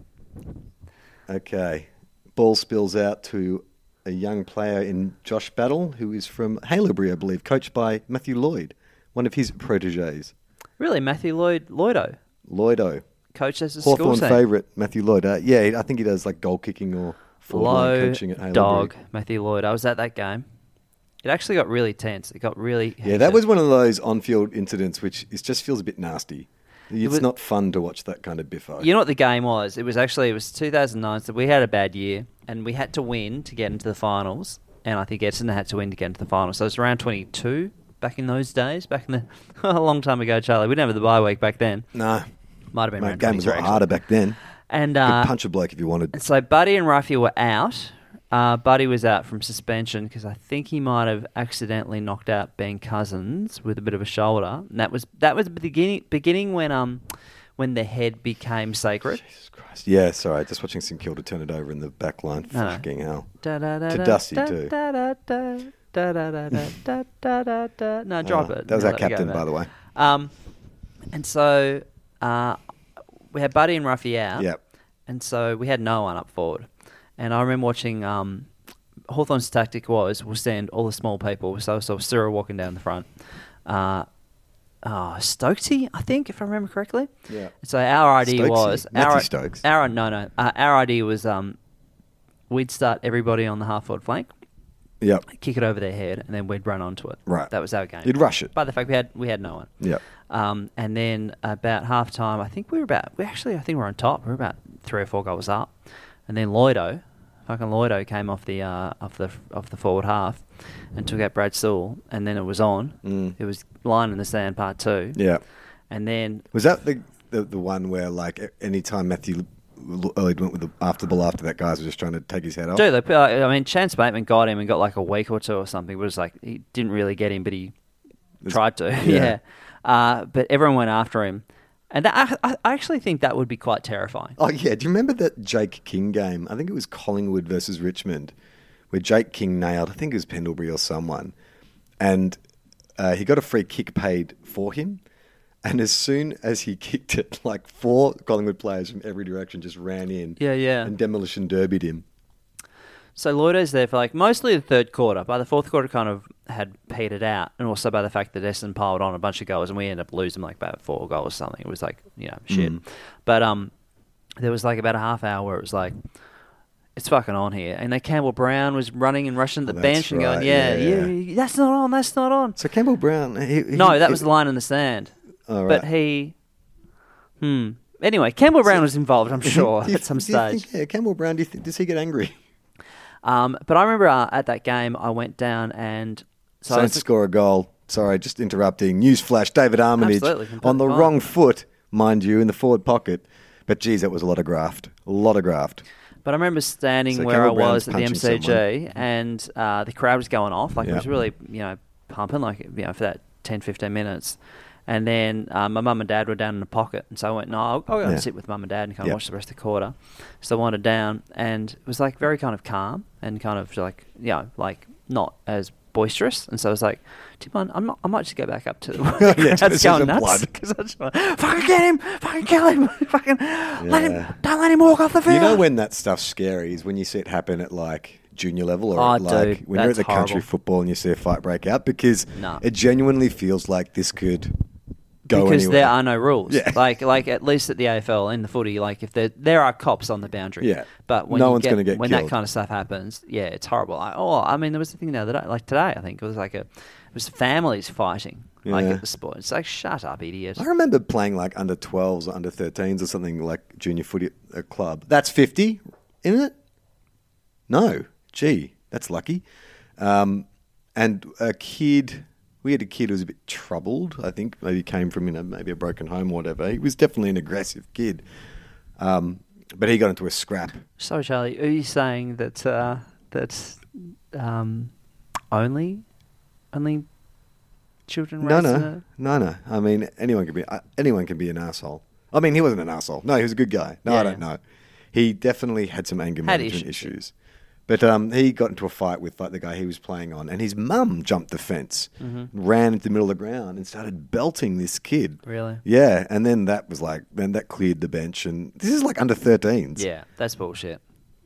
[SPEAKER 4] Okay. Ball spills out to a young player in Josh Battle, who is from Halebury, I believe, coached by Matthew Lloyd, one of his proteges.
[SPEAKER 5] Really, Matthew Lloyd Lloydo,
[SPEAKER 4] Lloydo.
[SPEAKER 5] coach as a school
[SPEAKER 4] Hawthorn
[SPEAKER 5] team.
[SPEAKER 4] favourite, Matthew Lloyd. Uh, yeah, I think he does like goal kicking or forward line
[SPEAKER 5] Low
[SPEAKER 4] coaching at Halebury.
[SPEAKER 5] dog, Matthew Lloyd. I was at that game. It actually got really tense. It got really.
[SPEAKER 4] Yeah, that was one of those on-field incidents which is, just feels a bit nasty. It's
[SPEAKER 5] was-
[SPEAKER 4] not fun to watch that kind of biffo.
[SPEAKER 5] You know what the game was? It was actually it was two thousand nine. So we had a bad year, and we had to win to get into the finals. And I think Essendon had to win to get into the finals. So it was around twenty-two back in those days. Back in the a long time ago, Charlie. We didn't have the bye week back then.
[SPEAKER 4] No,
[SPEAKER 5] Might have been
[SPEAKER 4] mate,
[SPEAKER 5] around
[SPEAKER 4] game was a lot
[SPEAKER 5] twenty-three,
[SPEAKER 4] harder
[SPEAKER 5] actually.
[SPEAKER 4] back then.
[SPEAKER 5] And
[SPEAKER 4] Could
[SPEAKER 5] uh,
[SPEAKER 4] punch a bloke if you wanted.
[SPEAKER 5] so Buddy and Ruffy were out. Uh, Buddy was out from suspension because I think he might have accidentally knocked out Ben Cousins with a bit of a shoulder. And that was that was the beginning beginning when um when the head became sacred.
[SPEAKER 4] Jesus Christ. Yeah, sorry, just watching St Kilda turn it over in the back line.
[SPEAKER 5] No, no.
[SPEAKER 4] Fucking hell.
[SPEAKER 5] Da, da, da,
[SPEAKER 4] To
[SPEAKER 5] da,
[SPEAKER 4] Dusty
[SPEAKER 5] da,
[SPEAKER 4] too.
[SPEAKER 5] da, da, da, da, da, da, da, da, da, da. No, drop
[SPEAKER 4] Oh,
[SPEAKER 5] it.
[SPEAKER 4] that was
[SPEAKER 5] No,
[SPEAKER 4] our
[SPEAKER 5] let me go,
[SPEAKER 4] captain,
[SPEAKER 5] mate.
[SPEAKER 4] by the way.
[SPEAKER 5] Um, and so uh, we had Buddy and Ruffy out.
[SPEAKER 4] Yep.
[SPEAKER 5] And so we had no one up forward. And I remember watching um, Hawthorn's tactic was we'll send all the small people. So I saw Cyril walking down the front. Uh, oh, Stokesy, I think, if I remember correctly.
[SPEAKER 4] Yeah.
[SPEAKER 5] So our idea
[SPEAKER 4] Stokesy?
[SPEAKER 5] was
[SPEAKER 4] Matthew
[SPEAKER 5] our,
[SPEAKER 4] Stokes.
[SPEAKER 5] Our no no uh, our idea was um, we'd start everybody on the half forward flank,
[SPEAKER 4] Yep.
[SPEAKER 5] kick it over their head, and then we'd run onto it.
[SPEAKER 4] Right.
[SPEAKER 5] That was our game.
[SPEAKER 4] You'd rush it.
[SPEAKER 5] By the fact we had we had no one.
[SPEAKER 4] Yep.
[SPEAKER 5] Um, and then about half time, I think we were about we actually I think we were on top. We were about three or four goals up, and then Lloydo, fucking Lloydo, came off the uh, off the off the forward half, and took out Brad Sewell, and then it was on.
[SPEAKER 4] Mm.
[SPEAKER 5] It was line in the sand part two.
[SPEAKER 4] Yeah.
[SPEAKER 5] And then
[SPEAKER 4] Was that the, the the one where, like, any time Matthew Lloyd went with the after the ball after that, guys were just trying to take his head off?
[SPEAKER 5] dude, they, uh, I mean, Chance Bateman got him and got like a week or two or something. It was like he didn't really get him, but he
[SPEAKER 4] It's-
[SPEAKER 5] tried to.
[SPEAKER 4] yeah.
[SPEAKER 5] yeah. Uh, but everyone went after him, and that, I, I actually think that would be quite terrifying.
[SPEAKER 4] Oh, yeah. Do you remember that Jake King game? I think it was Collingwood versus Richmond, where Jake King nailed, I think it was Pendlebury or someone, and uh, he got a free kick paid for him. And as soon as he kicked it, like four Collingwood players from every direction just ran in
[SPEAKER 5] Yeah, yeah.
[SPEAKER 4] and demolition derbied him.
[SPEAKER 5] So Lloydo's there for like mostly the third quarter. By the fourth quarter, kind of had petered out, and also by the fact that Essendon piled on a bunch of goals, and we ended up losing like about four goals or something. It was like you know shit.
[SPEAKER 4] Mm.
[SPEAKER 5] But um, there was like about a half hour where it was like it's fucking on here. And then Campbell Brown was running and rushing the
[SPEAKER 4] Oh,
[SPEAKER 5] bench
[SPEAKER 4] that's
[SPEAKER 5] and going,
[SPEAKER 4] right,
[SPEAKER 5] yeah,
[SPEAKER 4] yeah,
[SPEAKER 5] yeah, that's not on, that's not on.
[SPEAKER 4] So Campbell Brown. He, he,
[SPEAKER 5] No, that
[SPEAKER 4] he-
[SPEAKER 5] was the line in the sand.
[SPEAKER 4] Oh, right.
[SPEAKER 5] But he, hmm. Anyway, Campbell Brown was involved, I'm sure,
[SPEAKER 4] Do you-
[SPEAKER 5] at some
[SPEAKER 4] do you
[SPEAKER 5] stage.
[SPEAKER 4] think- yeah, Campbell Brown. Do you think, does he get angry?
[SPEAKER 5] Um, but I remember uh, at that game, I went down and so I
[SPEAKER 4] Saints
[SPEAKER 5] was,
[SPEAKER 4] score a goal. Sorry, just interrupting. Newsflash: David Armitage
[SPEAKER 5] Absolutely, completely
[SPEAKER 4] on the
[SPEAKER 5] fine.
[SPEAKER 4] wrong foot, mind you, in the forward pocket. But geez, that was a lot of graft. A lot of graft.
[SPEAKER 5] But I remember standing
[SPEAKER 4] So
[SPEAKER 5] where I
[SPEAKER 4] Campbell Brown's
[SPEAKER 5] was at the M
[SPEAKER 4] punching
[SPEAKER 5] C G and uh, the crowd was going off. Like it
[SPEAKER 4] Yeah.
[SPEAKER 5] was really, you know, pumping like, you know, for that ten, fifteen minutes. And then uh, my mum and dad were down in the pocket. And so I went, no, I'll, I'll go
[SPEAKER 4] Yeah.
[SPEAKER 5] and sit with mum and dad and kind of
[SPEAKER 4] Yeah.
[SPEAKER 5] watch the rest of the quarter. So I wandered down and it was like very kind of calm and kind of like, you know, like not as boisterous. And so I was like, do you mind? I'm not, I might just go back up to the
[SPEAKER 4] Yeah,
[SPEAKER 5] crowd's
[SPEAKER 4] just
[SPEAKER 5] going
[SPEAKER 4] some
[SPEAKER 5] nuts.
[SPEAKER 4] blood.
[SPEAKER 5] Because I just want, fucking get him, fucking kill him, fucking let him,
[SPEAKER 4] Yeah.
[SPEAKER 5] don't let him walk off the field.
[SPEAKER 4] You know when that stuff's scary is when you see it happen at like junior level or
[SPEAKER 5] Oh,
[SPEAKER 4] at, like
[SPEAKER 5] dude,
[SPEAKER 4] when you're at
[SPEAKER 5] that's
[SPEAKER 4] the country
[SPEAKER 5] horrible.
[SPEAKER 4] football and you see a fight break out because
[SPEAKER 5] No.
[SPEAKER 4] it genuinely feels like this could go
[SPEAKER 5] because
[SPEAKER 4] anywhere.
[SPEAKER 5] there are no rules.
[SPEAKER 4] Yeah.
[SPEAKER 5] Like, like at least at the A F L in the footy, like if there there are cops on the boundary.
[SPEAKER 4] Yeah.
[SPEAKER 5] But when
[SPEAKER 4] No
[SPEAKER 5] you
[SPEAKER 4] one's
[SPEAKER 5] get,
[SPEAKER 4] gonna get
[SPEAKER 5] when
[SPEAKER 4] killed.
[SPEAKER 5] that kind of stuff happens, yeah, it's horrible. Like, oh, I mean, there was a thing the other day, like today, I think it was like a, it was families fighting, like
[SPEAKER 4] Yeah.
[SPEAKER 5] at the sport. It's like, shut up, idiot.
[SPEAKER 4] I remember playing like under twelves or under thirteens or something like junior footy at a club. That's fifty, isn't it? No. Gee, that's lucky. Um, and a kid, we had a kid who was a bit troubled, I think. Maybe came from, you know, maybe a broken home or whatever. He was definitely an aggressive kid. Um, but he got into a scrap.
[SPEAKER 5] Sorry, Charlie. Are you saying that uh, that's um, only only children
[SPEAKER 4] No,
[SPEAKER 5] raised in
[SPEAKER 4] no,
[SPEAKER 5] a-
[SPEAKER 4] no, no. I mean, anyone can be uh, anyone can be an asshole. I mean, he wasn't an asshole. No, he was a good guy. No,
[SPEAKER 5] Yeah,
[SPEAKER 4] I don't
[SPEAKER 5] yeah.
[SPEAKER 4] know. He definitely had some anger
[SPEAKER 5] Had
[SPEAKER 4] management
[SPEAKER 5] issues.
[SPEAKER 4] issues. But um, he got into a fight with like the guy he was playing on, and his mum jumped the fence,
[SPEAKER 5] Mm-hmm.
[SPEAKER 4] ran into the middle of the ground, and started belting this kid.
[SPEAKER 5] Really?
[SPEAKER 4] Yeah, and then that was like, then that cleared the bench, and this is like under thirteens.
[SPEAKER 5] Yeah, that's bullshit.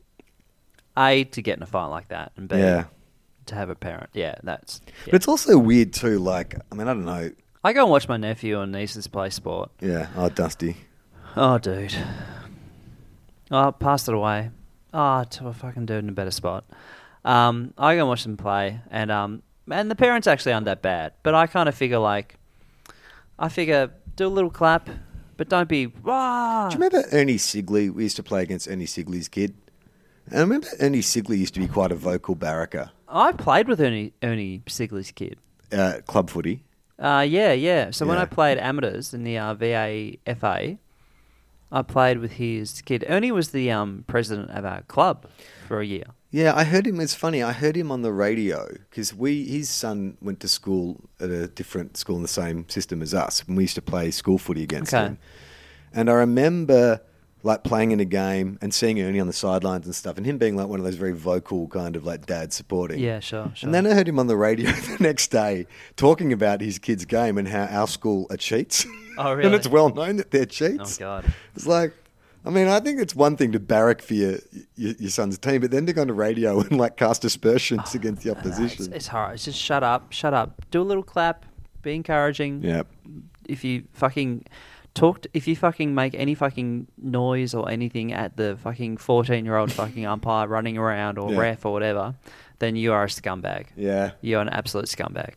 [SPEAKER 5] A, to get in a fight like that, and B,
[SPEAKER 4] Yeah.
[SPEAKER 5] to have a parent. Yeah, that's... Yeah.
[SPEAKER 4] But it's also weird too. Like, I mean, I don't know.
[SPEAKER 5] I go and watch my nephew and nieces play sport.
[SPEAKER 4] Yeah, oh, Dusty.
[SPEAKER 5] Oh, dude. Oh, I passed it away. Oh, to a fucking dude in a better spot. Um, I go and watch them play, and um, and the parents actually aren't that bad. But I kind of figure like, I figure do a little clap, but don't be. Rah!
[SPEAKER 4] Do you remember Ernie Sigley? We used to play against Ernie Sigley's kid. And I remember Ernie Sigley used to be quite a vocal barracker,
[SPEAKER 5] I played with Ernie Ernie Sigley's kid.
[SPEAKER 4] uh, club footy.
[SPEAKER 5] Uh, yeah, yeah. So when
[SPEAKER 4] Yeah.
[SPEAKER 5] I played amateurs in the uh, V A F A, I played with his kid. Ernie was the um, president of our club for a year.
[SPEAKER 4] Yeah, I heard him. It's funny. I heard him on the radio because we his son went to school at a different school in the same system as us, and we used to play school footy against
[SPEAKER 5] Okay.
[SPEAKER 4] him. And I remember like playing in a game and seeing Ernie on the sidelines and stuff, and him being like one of those very vocal kind of like dad supporting.
[SPEAKER 5] Yeah, sure, sure.
[SPEAKER 4] And then I heard him on the radio the next day talking about his kid's game and how our school are cheats.
[SPEAKER 5] Oh,
[SPEAKER 4] And
[SPEAKER 5] really?
[SPEAKER 4] it's well known that they're
[SPEAKER 5] Oh,
[SPEAKER 4] cheats.
[SPEAKER 5] God.
[SPEAKER 4] It's like, I mean, I think it's one thing to barrack for your, your, your son's team, but then to go on the radio and like cast aspersions against the
[SPEAKER 5] It's,
[SPEAKER 4] opposition.
[SPEAKER 5] it's hard. It's just shut up, shut up. Do a little clap, be encouraging.
[SPEAKER 4] Yeah.
[SPEAKER 5] If you fucking talk, to, if you fucking make any fucking noise or anything at the fucking fourteen-year-old fucking umpire running around or
[SPEAKER 4] Yeah.
[SPEAKER 5] ref or whatever, then you are a scumbag.
[SPEAKER 4] Yeah.
[SPEAKER 5] You're an absolute scumbag.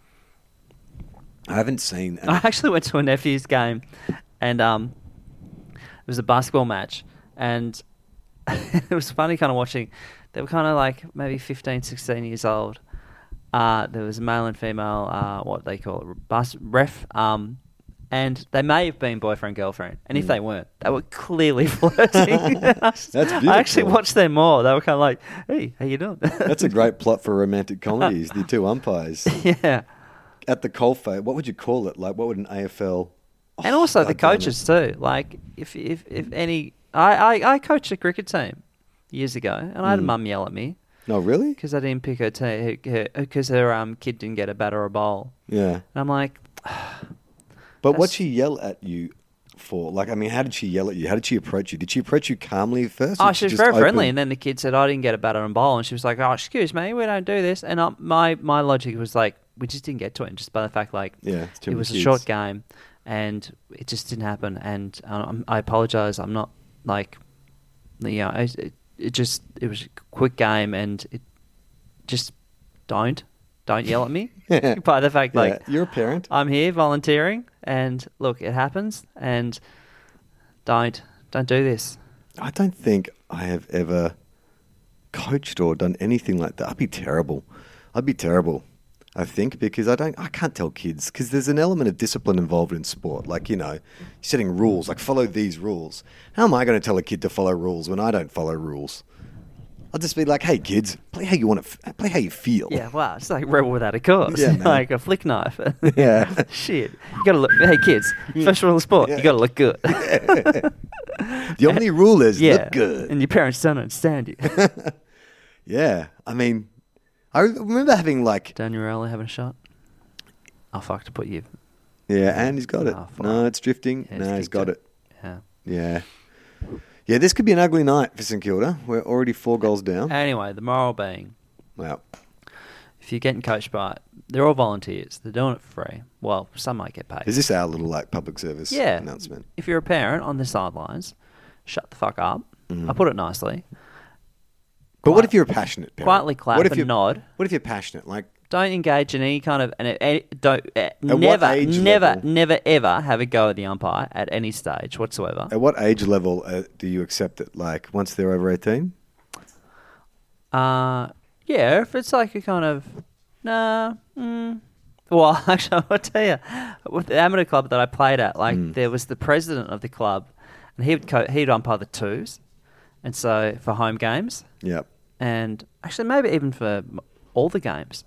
[SPEAKER 4] I haven't seen.
[SPEAKER 5] I actually went to a nephew's game, and um, it was a basketball match, and it was funny kind of watching. They were kind of like maybe fifteen, sixteen years old. Uh, there was a male and female, uh, what they call it, bus ref, um, and they may have been boyfriend girlfriend, and if they weren't, they were clearly flirting. That's
[SPEAKER 4] beautiful.
[SPEAKER 5] I actually watched them more. They were kind of like, "Hey, how you doing?"
[SPEAKER 4] That's a great plot for romantic comedies. The two umpires
[SPEAKER 5] yeah.
[SPEAKER 4] at the coalface. What would you call it? Like, what would an A F L?
[SPEAKER 5] And also the
[SPEAKER 4] God damn it.
[SPEAKER 5] coaches too. Like if if if any, I, I, I coached a cricket team years ago, and I had a
[SPEAKER 4] Mm.
[SPEAKER 5] mum yell at me
[SPEAKER 4] No, really?
[SPEAKER 5] because I didn't pick her team because her, her um kid didn't get a bat or a bowl,
[SPEAKER 4] Yeah.
[SPEAKER 5] and I'm like,
[SPEAKER 4] But
[SPEAKER 5] That's-
[SPEAKER 4] what'd she yell at you for? Like, I mean, how did she yell at you? How did she approach you? Did she approach you calmly first? or
[SPEAKER 5] oh,
[SPEAKER 4] did
[SPEAKER 5] she was
[SPEAKER 4] just
[SPEAKER 5] very friendly,
[SPEAKER 4] open-
[SPEAKER 5] and then the kid said I didn't get a bat or a bowl, and she was like, oh, excuse me, we don't do this, and uh, my my logic was like, we just didn't get to it, and just by the fact like
[SPEAKER 4] Yeah, it's too
[SPEAKER 5] it
[SPEAKER 4] many
[SPEAKER 5] was a
[SPEAKER 4] kids.
[SPEAKER 5] short game, and it just didn't happen, and um, I apologize, I'm not like, you know, I, it just it was a quick game, and it just don't don't yell at me. By the fact, like
[SPEAKER 4] yeah, you're a parent.
[SPEAKER 5] I'm here volunteering, and look, it happens, and don't don't do this.
[SPEAKER 4] I don't think I have ever coached or done anything like that. I'd be terrible. I'd be terrible. I think because I don't, I can't tell kids because there's an element of discipline involved in sport. Like, you know, setting rules, like follow these rules. How am I going to tell a kid to follow rules when I don't follow rules? I'll just be like, hey kids, play how you want to, f- play how you feel.
[SPEAKER 5] Yeah, wow, it's like Rebel Without a Cause.
[SPEAKER 4] Yeah, man.
[SPEAKER 5] Like a flick knife.
[SPEAKER 4] Yeah.
[SPEAKER 5] Shit. You got to look, hey kids, first rule of sport,
[SPEAKER 4] Yeah.
[SPEAKER 5] you got to look good.
[SPEAKER 4] The only rule is
[SPEAKER 5] Yeah.
[SPEAKER 4] look good.
[SPEAKER 5] And your parents don't understand you.
[SPEAKER 4] Yeah. I mean, I remember having like,
[SPEAKER 5] Daniel Rowley having a shot. Oh, fuck, to put you.
[SPEAKER 4] yeah, and he's got it.
[SPEAKER 5] Oh, fuck.
[SPEAKER 4] No, it's drifting.
[SPEAKER 5] Yeah,
[SPEAKER 4] no,
[SPEAKER 5] it's
[SPEAKER 4] he's got
[SPEAKER 5] kicked
[SPEAKER 4] it.
[SPEAKER 5] Yeah.
[SPEAKER 4] Yeah. Yeah, this could be an ugly night for St Kilda. We're already four goals down.
[SPEAKER 5] Anyway, the moral being,
[SPEAKER 4] Wow.
[SPEAKER 5] if you're getting coached by it, they're all volunteers. They're doing it for free. Well, some might get paid.
[SPEAKER 4] Is this our little like public service
[SPEAKER 5] Yeah.
[SPEAKER 4] announcement?
[SPEAKER 5] If you're a parent on the sidelines, shut the fuck up.
[SPEAKER 4] Mhm.
[SPEAKER 5] I put it nicely.
[SPEAKER 4] But what if you're a passionate parent?
[SPEAKER 5] Quietly clap
[SPEAKER 4] what if
[SPEAKER 5] and
[SPEAKER 4] you're,
[SPEAKER 5] nod.
[SPEAKER 4] What if you're passionate? Like,
[SPEAKER 5] Don't engage in any kind of and it- it- don't uh,
[SPEAKER 4] what
[SPEAKER 5] never,
[SPEAKER 4] age
[SPEAKER 5] never,
[SPEAKER 4] level?
[SPEAKER 5] never, ever have a go at the umpire at any stage whatsoever.
[SPEAKER 4] at what age level uh, do you accept it? Like, once they're over eighteen?
[SPEAKER 5] Uh, yeah, if it's like a kind of nah. Mm, well, actually, I'll tell you, with the amateur club that I played at, like
[SPEAKER 4] Mm.
[SPEAKER 5] there was the president of the club, and he would co- he'd umpire the twos, and so for home games.
[SPEAKER 4] Yep.
[SPEAKER 5] And actually maybe even for m- all the games.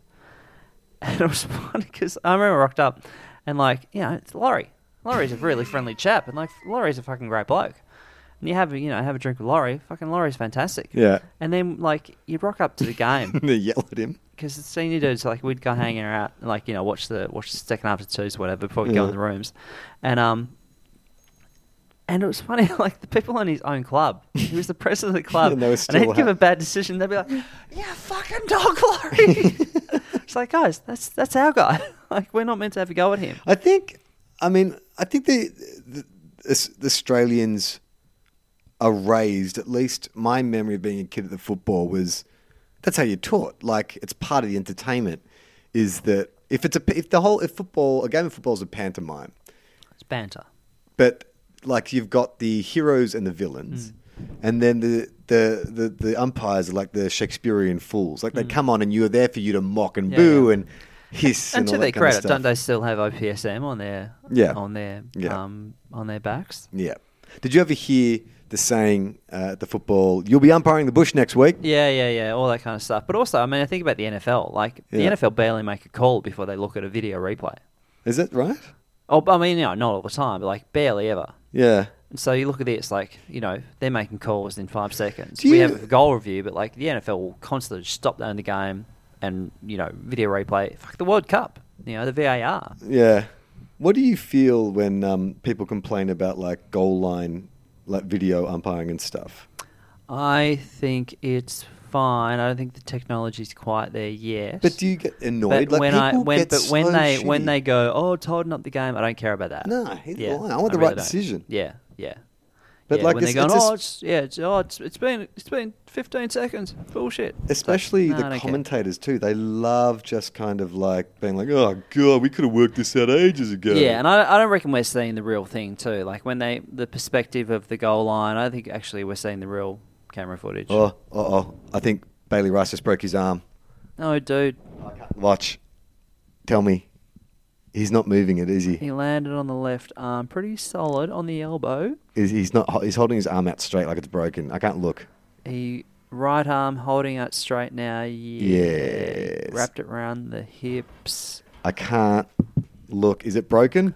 [SPEAKER 5] And it was funny because I remember I rocked up and like, you know, it's Laurie. Laurie's a really friendly chap and like Laurie's a fucking great bloke. And you have, a- you know, have a drink with Laurie. Fucking Laurie's fantastic.
[SPEAKER 4] Yeah.
[SPEAKER 5] And then like you'd rock up to the game
[SPEAKER 4] They yell at him.
[SPEAKER 5] because the senior dudes like we'd go hanging out and like, you know, watch the watch the second half of twos or whatever before we go
[SPEAKER 4] Yeah.
[SPEAKER 5] in the rooms. And um and it was funny, like the people on his own club. He was the president of the club,
[SPEAKER 4] And they were
[SPEAKER 5] and
[SPEAKER 4] still
[SPEAKER 5] he'd give
[SPEAKER 4] ha-
[SPEAKER 5] a bad decision. They'd be like, "Yeah, fucking dog, Laurie." It's like, guys, that's that's our guy. Like, we're not meant to have a go at him.
[SPEAKER 4] I think, I mean, I think the, the, the Australians are raised, at least my memory of being a kid at the football was, that's how you're taught. Like, it's part of the entertainment is that if it's a, if the whole, if football, a game of football is a pantomime,
[SPEAKER 5] It's banter.
[SPEAKER 4] but like you've got the heroes and the villains, and then the, the, the, the umpires are like the Shakespearean fools. Like they come on and you're there for you to mock and
[SPEAKER 5] Yeah,
[SPEAKER 4] boo
[SPEAKER 5] yeah.
[SPEAKER 4] and hiss
[SPEAKER 5] And
[SPEAKER 4] and,
[SPEAKER 5] to
[SPEAKER 4] all
[SPEAKER 5] their
[SPEAKER 4] that kind of
[SPEAKER 5] credit,
[SPEAKER 4] stuff.
[SPEAKER 5] don't they still have O P S M on their
[SPEAKER 4] Yeah.
[SPEAKER 5] on their
[SPEAKER 4] Yeah.
[SPEAKER 5] um on their backs?
[SPEAKER 4] Yeah. Did you ever hear the saying uh, at the football, you'll be umpiring the bush next week?
[SPEAKER 5] Yeah, yeah, yeah, all that kind of stuff. But also, I mean, I think about the N F L. Like the
[SPEAKER 4] Yeah.
[SPEAKER 5] N F L barely make a call before they look at a video replay.
[SPEAKER 4] Is that right?
[SPEAKER 5] Oh, I mean, you know, not all the time, but like barely ever.
[SPEAKER 4] Yeah.
[SPEAKER 5] And so you look at this, like, you know, they're making calls in five seconds.
[SPEAKER 4] Do
[SPEAKER 5] We
[SPEAKER 4] you-
[SPEAKER 5] have a goal review, but like the N F L will constantly just stop down the game and, you know, video replay. Fuck the World Cup, you know, the V A R.
[SPEAKER 4] Yeah. What do you feel when um, people complain about like goal line, like video umpiring and stuff?
[SPEAKER 5] I think it's fine. I don't think the technology's quite there yet.
[SPEAKER 4] But do you get annoyed?
[SPEAKER 5] But
[SPEAKER 4] like
[SPEAKER 5] when I
[SPEAKER 4] people
[SPEAKER 5] when
[SPEAKER 4] get
[SPEAKER 5] but when
[SPEAKER 4] so
[SPEAKER 5] they when
[SPEAKER 4] shitty.
[SPEAKER 5] they go, oh, it's holding up the game, I don't care about that.
[SPEAKER 4] No, either do I. I want the right
[SPEAKER 5] don't.
[SPEAKER 4] decision.
[SPEAKER 5] Yeah, yeah.
[SPEAKER 4] But
[SPEAKER 5] Yeah,
[SPEAKER 4] like
[SPEAKER 5] when
[SPEAKER 4] it's-
[SPEAKER 5] they're going,
[SPEAKER 4] it's a
[SPEAKER 5] oh,
[SPEAKER 4] s-
[SPEAKER 5] it's yeah, it's oh, it's, it's been it's been fifteen seconds. Bullshit. It's like,
[SPEAKER 4] Especially
[SPEAKER 5] no, I
[SPEAKER 4] the
[SPEAKER 5] don't care.
[SPEAKER 4] commentators too. They love just kind of like being like, "Oh God, we could have worked this out ages ago."
[SPEAKER 5] Yeah, and I, I don't reckon we're seeing the real thing too. Like when they the perspective of the goal line, I think actually we're seeing the real camera footage.
[SPEAKER 4] Oh, oh, oh! I think Bailey Rice just broke his arm.
[SPEAKER 5] No, dude,
[SPEAKER 4] Watch. Tell me, he's not moving it, is he?
[SPEAKER 5] he landed on the left arm, pretty solid on the elbow.
[SPEAKER 4] Is he's not? He's holding his arm out straight like it's broken. I can't look.
[SPEAKER 5] He right arm holding out straight now. Yeah,
[SPEAKER 4] Yes.
[SPEAKER 5] wrapped it around the hips.
[SPEAKER 4] I can't look. Is it broken?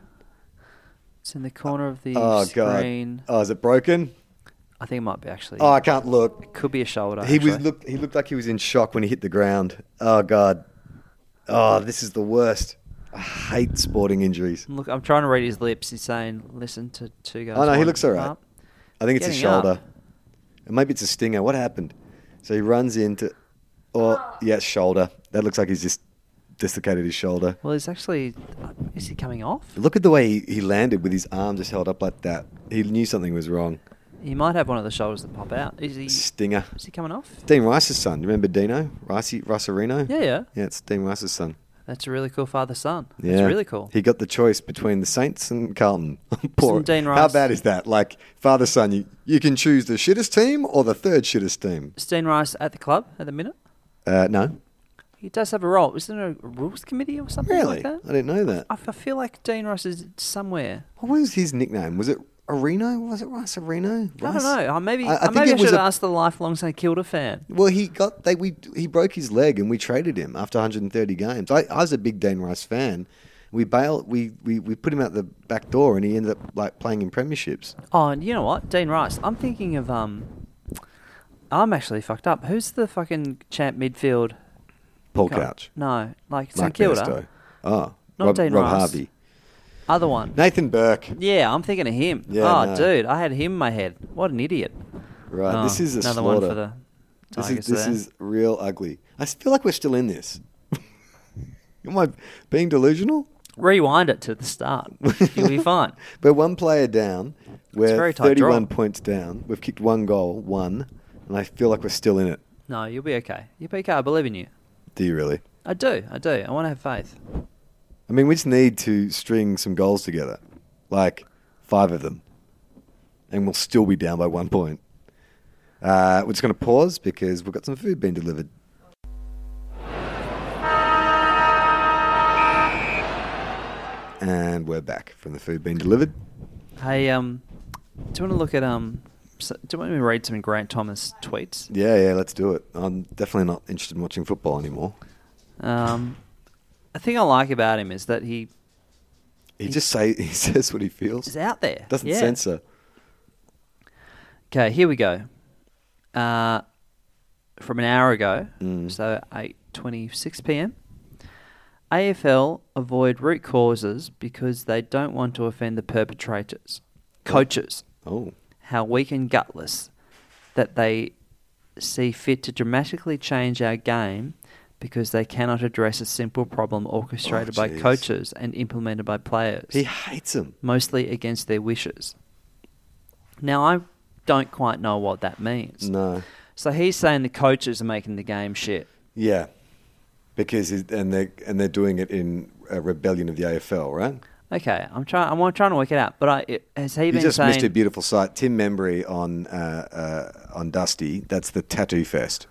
[SPEAKER 5] It's in the corner of the
[SPEAKER 4] Oh
[SPEAKER 5] screen.
[SPEAKER 4] God! Oh, is it broken?
[SPEAKER 5] I think it might be actually.
[SPEAKER 4] Oh, I can't look.
[SPEAKER 5] It could be a shoulder.
[SPEAKER 4] He was
[SPEAKER 5] actually.
[SPEAKER 4] looked. He looked like he was in shock when he hit the ground. Oh God! Oh, this is the worst. I hate sporting injuries.
[SPEAKER 5] Look, I'm trying to read his lips. He's saying, "Listen to two guys."
[SPEAKER 4] Oh no, he
[SPEAKER 5] one
[SPEAKER 4] looks all right.
[SPEAKER 5] up."
[SPEAKER 4] I think it's a
[SPEAKER 5] Getting
[SPEAKER 4] shoulder.
[SPEAKER 5] up.
[SPEAKER 4] And maybe it's a stinger. What happened? So he runs into. Oh, yeah, shoulder. That looks like he's just dislocated his shoulder.
[SPEAKER 5] Well, he's actually. Is he coming off?
[SPEAKER 4] Look at the way he, he landed with his arm just held up like that. He knew something was wrong.
[SPEAKER 5] He might have one of the shoulders that pop out. Is he?
[SPEAKER 4] Stinger.
[SPEAKER 5] Is he coming off?
[SPEAKER 4] Dean Rice's son. You remember Dino? Rice, Ricerino?
[SPEAKER 5] Yeah, yeah.
[SPEAKER 4] Yeah, it's Dean Rice's son.
[SPEAKER 5] That's a really cool father-son.
[SPEAKER 4] Yeah.
[SPEAKER 5] That's really cool.
[SPEAKER 4] He got the choice between the Saints and Carlton. Poor.
[SPEAKER 5] Isn't Dean
[SPEAKER 4] How
[SPEAKER 5] Rice-
[SPEAKER 4] bad is that? Like, father, son, you, you can choose the shittest team or the third shittest team.
[SPEAKER 5] Is Dean Rice at the club at the minute?
[SPEAKER 4] Uh, no.
[SPEAKER 5] He does have a role. Isn't there a rules committee or something
[SPEAKER 4] Really?
[SPEAKER 5] like that?
[SPEAKER 4] I didn't know that.
[SPEAKER 5] I, I feel like Dean Rice is somewhere.
[SPEAKER 4] What was his nickname? Was it Areno? Was it Rice Areno?
[SPEAKER 5] I don't know. Uh, Maybe
[SPEAKER 4] I- I
[SPEAKER 5] I,
[SPEAKER 4] think
[SPEAKER 5] maybe
[SPEAKER 4] it
[SPEAKER 5] I
[SPEAKER 4] was
[SPEAKER 5] should
[SPEAKER 4] a-
[SPEAKER 5] ask the lifelong St Kilda fan.
[SPEAKER 4] Well, he got they we he broke his leg and we traded him after one hundred thirty games. I, I was a big Dean Rice fan. We bailed. We, we we put him out the back door, and he ended up like playing in premierships.
[SPEAKER 5] Oh, and you know what? Dean Rice. I'm thinking of um. I'm actually fucked up. Who's the fucking champ midfield?
[SPEAKER 4] Paul
[SPEAKER 5] guy?
[SPEAKER 4] Couch,
[SPEAKER 5] No, like St
[SPEAKER 4] Mark
[SPEAKER 5] Kilda.
[SPEAKER 4] Bairstow. Oh,
[SPEAKER 5] Not
[SPEAKER 4] Rob,
[SPEAKER 5] Dean
[SPEAKER 4] Rob
[SPEAKER 5] Rice.
[SPEAKER 4] Harvey,
[SPEAKER 5] Other one.
[SPEAKER 4] Nathan Burke.
[SPEAKER 5] Yeah, I'm thinking of him.
[SPEAKER 4] Yeah,
[SPEAKER 5] oh,
[SPEAKER 4] no.
[SPEAKER 5] dude, I had him in my head. What an idiot.
[SPEAKER 4] Right,
[SPEAKER 5] Oh,
[SPEAKER 4] this is a
[SPEAKER 5] another
[SPEAKER 4] slaughter.
[SPEAKER 5] one for the
[SPEAKER 4] This
[SPEAKER 5] Tigers
[SPEAKER 4] is this
[SPEAKER 5] there.
[SPEAKER 4] is real ugly. I feel like we're still in this. Am I being delusional?
[SPEAKER 5] Rewind it to the start. You'll be fine.
[SPEAKER 4] We're one player down. We're
[SPEAKER 5] very tight
[SPEAKER 4] thirty-one
[SPEAKER 5] draw.
[SPEAKER 4] points down. We've kicked one goal, one, and I feel like we're still in it.
[SPEAKER 5] No, you'll be okay. You'll be okay. I believe in you.
[SPEAKER 4] Do you really?
[SPEAKER 5] I do. I do. I want to have faith.
[SPEAKER 4] I mean, we just need to string some goals together, like five of them, and we'll still be down by one point. Uh, we're just going to pause because we've got some food being delivered. And we're back from the food being delivered.
[SPEAKER 5] Hey, um, do you want to look at um? So, do you want me to read some Grant Thomas tweets?
[SPEAKER 4] Yeah, yeah, let's do it. I'm definitely not interested in watching football anymore.
[SPEAKER 5] Um, the thing I like about him is that he
[SPEAKER 4] He just say he says what he feels.
[SPEAKER 5] is out there.
[SPEAKER 4] Doesn't
[SPEAKER 5] yeah.
[SPEAKER 4] censor.
[SPEAKER 5] Okay, here we go. Uh, from an hour ago,
[SPEAKER 4] Mm.
[SPEAKER 5] so eight twenty-six p.m. A F L avoid root causes because they don't want to offend the perpetrators. Coaches,
[SPEAKER 4] Oh,
[SPEAKER 5] how weak and gutless that they see fit to dramatically change our game because they cannot address a simple problem orchestrated
[SPEAKER 4] Oh,
[SPEAKER 5] by
[SPEAKER 4] jeez.
[SPEAKER 5] coaches and implemented by players,
[SPEAKER 4] he hates him.
[SPEAKER 5] mostly against their wishes. Now, I don't quite know what that means.
[SPEAKER 4] No.
[SPEAKER 5] So he's saying the coaches are making the game shit.
[SPEAKER 4] Yeah, because he's, and they and they're doing it in a rebellion of the A F L, right?
[SPEAKER 5] Okay, I'm trying. I'm trying to work it out. But I, it, has he
[SPEAKER 4] You
[SPEAKER 5] been
[SPEAKER 4] just
[SPEAKER 5] saying?
[SPEAKER 4] missed a beautiful sight. Tim Membry on uh, uh, on Dusty. That's the Tattoo Fest.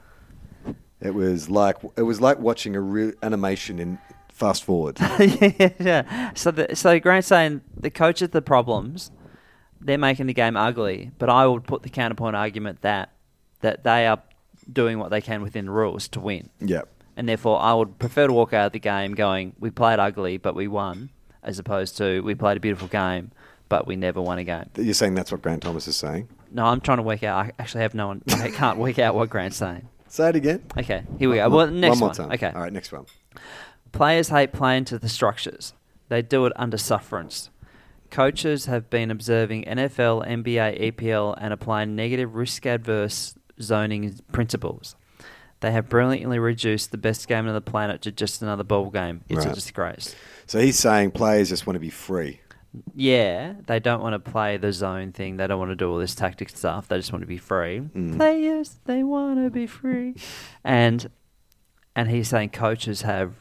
[SPEAKER 4] It was like it was like watching a real animation in fast forward.
[SPEAKER 5] yeah, yeah. So, the, so Grant's saying the coaches the problems. They're making the game ugly. But I would put the counterpoint argument that that they are doing what they can within the rules to win.
[SPEAKER 4] Yeah.
[SPEAKER 5] And therefore, I would prefer to walk out of the game going, we played ugly, but we won, as opposed to we played a beautiful game, but we never won a game.
[SPEAKER 4] You're saying that's what Grant Thomas is saying?
[SPEAKER 5] No, I'm trying to work out. I actually have no one. I can't work out what Grant's saying.
[SPEAKER 4] Say it again.
[SPEAKER 5] Okay, here we go. Well, next
[SPEAKER 4] one more
[SPEAKER 5] one.
[SPEAKER 4] time.
[SPEAKER 5] Okay.
[SPEAKER 4] All right, next one.
[SPEAKER 5] Players hate playing to the structures. They do it under sufferance. Coaches have been observing N F L, N B A, E P L and applying negative risk-adverse zoning principles. They have brilliantly reduced the best game on the planet to just another ball game. It's
[SPEAKER 4] Right.
[SPEAKER 5] a disgrace.
[SPEAKER 4] So he's saying players just want to be free.
[SPEAKER 5] Yeah, they don't want to play the zone thing. They don't want to do all this tactic stuff. They just want to be free.
[SPEAKER 4] Mm.
[SPEAKER 5] Players, they want to be free. And and he's saying coaches have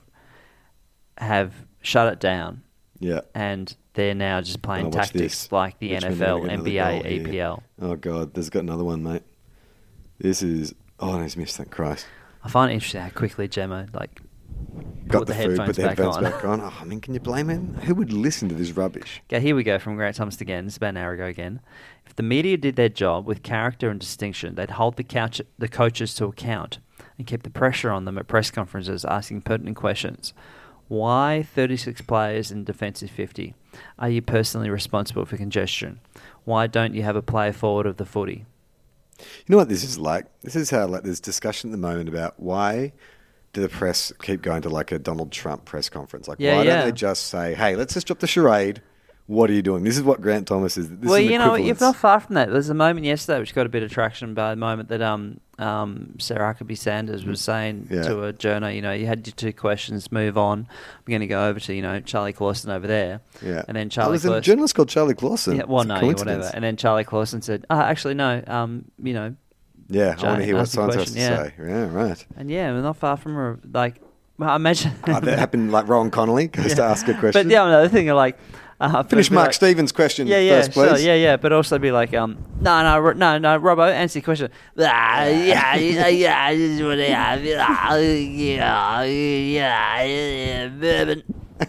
[SPEAKER 5] have shut it down,
[SPEAKER 4] Yeah.
[SPEAKER 5] and they're now just playing
[SPEAKER 4] Oh, watch
[SPEAKER 5] tactics
[SPEAKER 4] this.
[SPEAKER 5] like the
[SPEAKER 4] Richmond
[SPEAKER 5] N F L,
[SPEAKER 4] never get
[SPEAKER 5] N B
[SPEAKER 4] another
[SPEAKER 5] A,
[SPEAKER 4] goal here.
[SPEAKER 5] E P L.
[SPEAKER 4] Oh God, there's got another one, mate. This is oh, no, he's missed. Thank Christ.
[SPEAKER 5] I find it interesting how quickly Gemma like
[SPEAKER 4] Got
[SPEAKER 5] put
[SPEAKER 4] the,
[SPEAKER 5] the,
[SPEAKER 4] food,
[SPEAKER 5] headphones,
[SPEAKER 4] put the
[SPEAKER 5] back,
[SPEAKER 4] headphones
[SPEAKER 5] on.
[SPEAKER 4] back on. Oh, I mean, can you blame him? Who would listen to this rubbish?
[SPEAKER 5] Okay, here we go from Grant Thomas again. This is about an hour ago again. If the media did their job with character and distinction, they'd hold the, couch, the coaches to account and keep the pressure on them at press conferences asking pertinent questions. Why thirty-six players in defensive fifty? Are you personally responsible for congestion? Why don't you have a player forward of the footy?
[SPEAKER 4] You know what this is like? This is how like there's discussion at the moment about why do the press keep going to like a Donald Trump press conference? Like
[SPEAKER 5] Yeah,
[SPEAKER 4] why
[SPEAKER 5] yeah.
[SPEAKER 4] don't they just say, hey, let's just drop the charade. what are you doing? This is what Grant Thomas is. This
[SPEAKER 5] well,
[SPEAKER 4] is an
[SPEAKER 5] you know, you're
[SPEAKER 4] equivalence.
[SPEAKER 5] not far from that. There's a moment yesterday which got a bit of traction by the moment that um, um, Sarah Huckabee Sanders was saying
[SPEAKER 4] Yeah.
[SPEAKER 5] to a journo, you know, you had your two questions, move on. I'm going to go over to, you know, Charlie Clausen over there.
[SPEAKER 4] Yeah.
[SPEAKER 5] And then
[SPEAKER 4] Oh,
[SPEAKER 5] Charlie
[SPEAKER 4] there's a
[SPEAKER 5] Clausen.
[SPEAKER 4] journalist called Charlie Clausen.
[SPEAKER 5] Yeah, well,
[SPEAKER 4] It's a
[SPEAKER 5] no,
[SPEAKER 4] coincidence.
[SPEAKER 5] whatever. And then Charlie Clausen said, oh, actually, no, um, you know,
[SPEAKER 4] Yeah, I want to
[SPEAKER 5] Jane
[SPEAKER 4] hear what
[SPEAKER 5] asked the
[SPEAKER 4] science has to
[SPEAKER 5] question,
[SPEAKER 4] say. Yeah, right.
[SPEAKER 5] and yeah, we're not far from her. Like, well, I imagine.
[SPEAKER 4] Oh, that happened like Ron Connolly goes to ask a question.
[SPEAKER 5] But yeah, another thing, like, uh,
[SPEAKER 4] Finish
[SPEAKER 5] be
[SPEAKER 4] Mark
[SPEAKER 5] like,
[SPEAKER 4] Stevens' question
[SPEAKER 5] Yeah, yeah,
[SPEAKER 4] first, please.
[SPEAKER 5] sure, yeah, yeah. But also be like, um, no, no, Ro- no, no, Robbo, answer your question. Ah, yeah, yeah, yeah, this is what I have. Yeah, yeah, yeah, yeah, bourbon.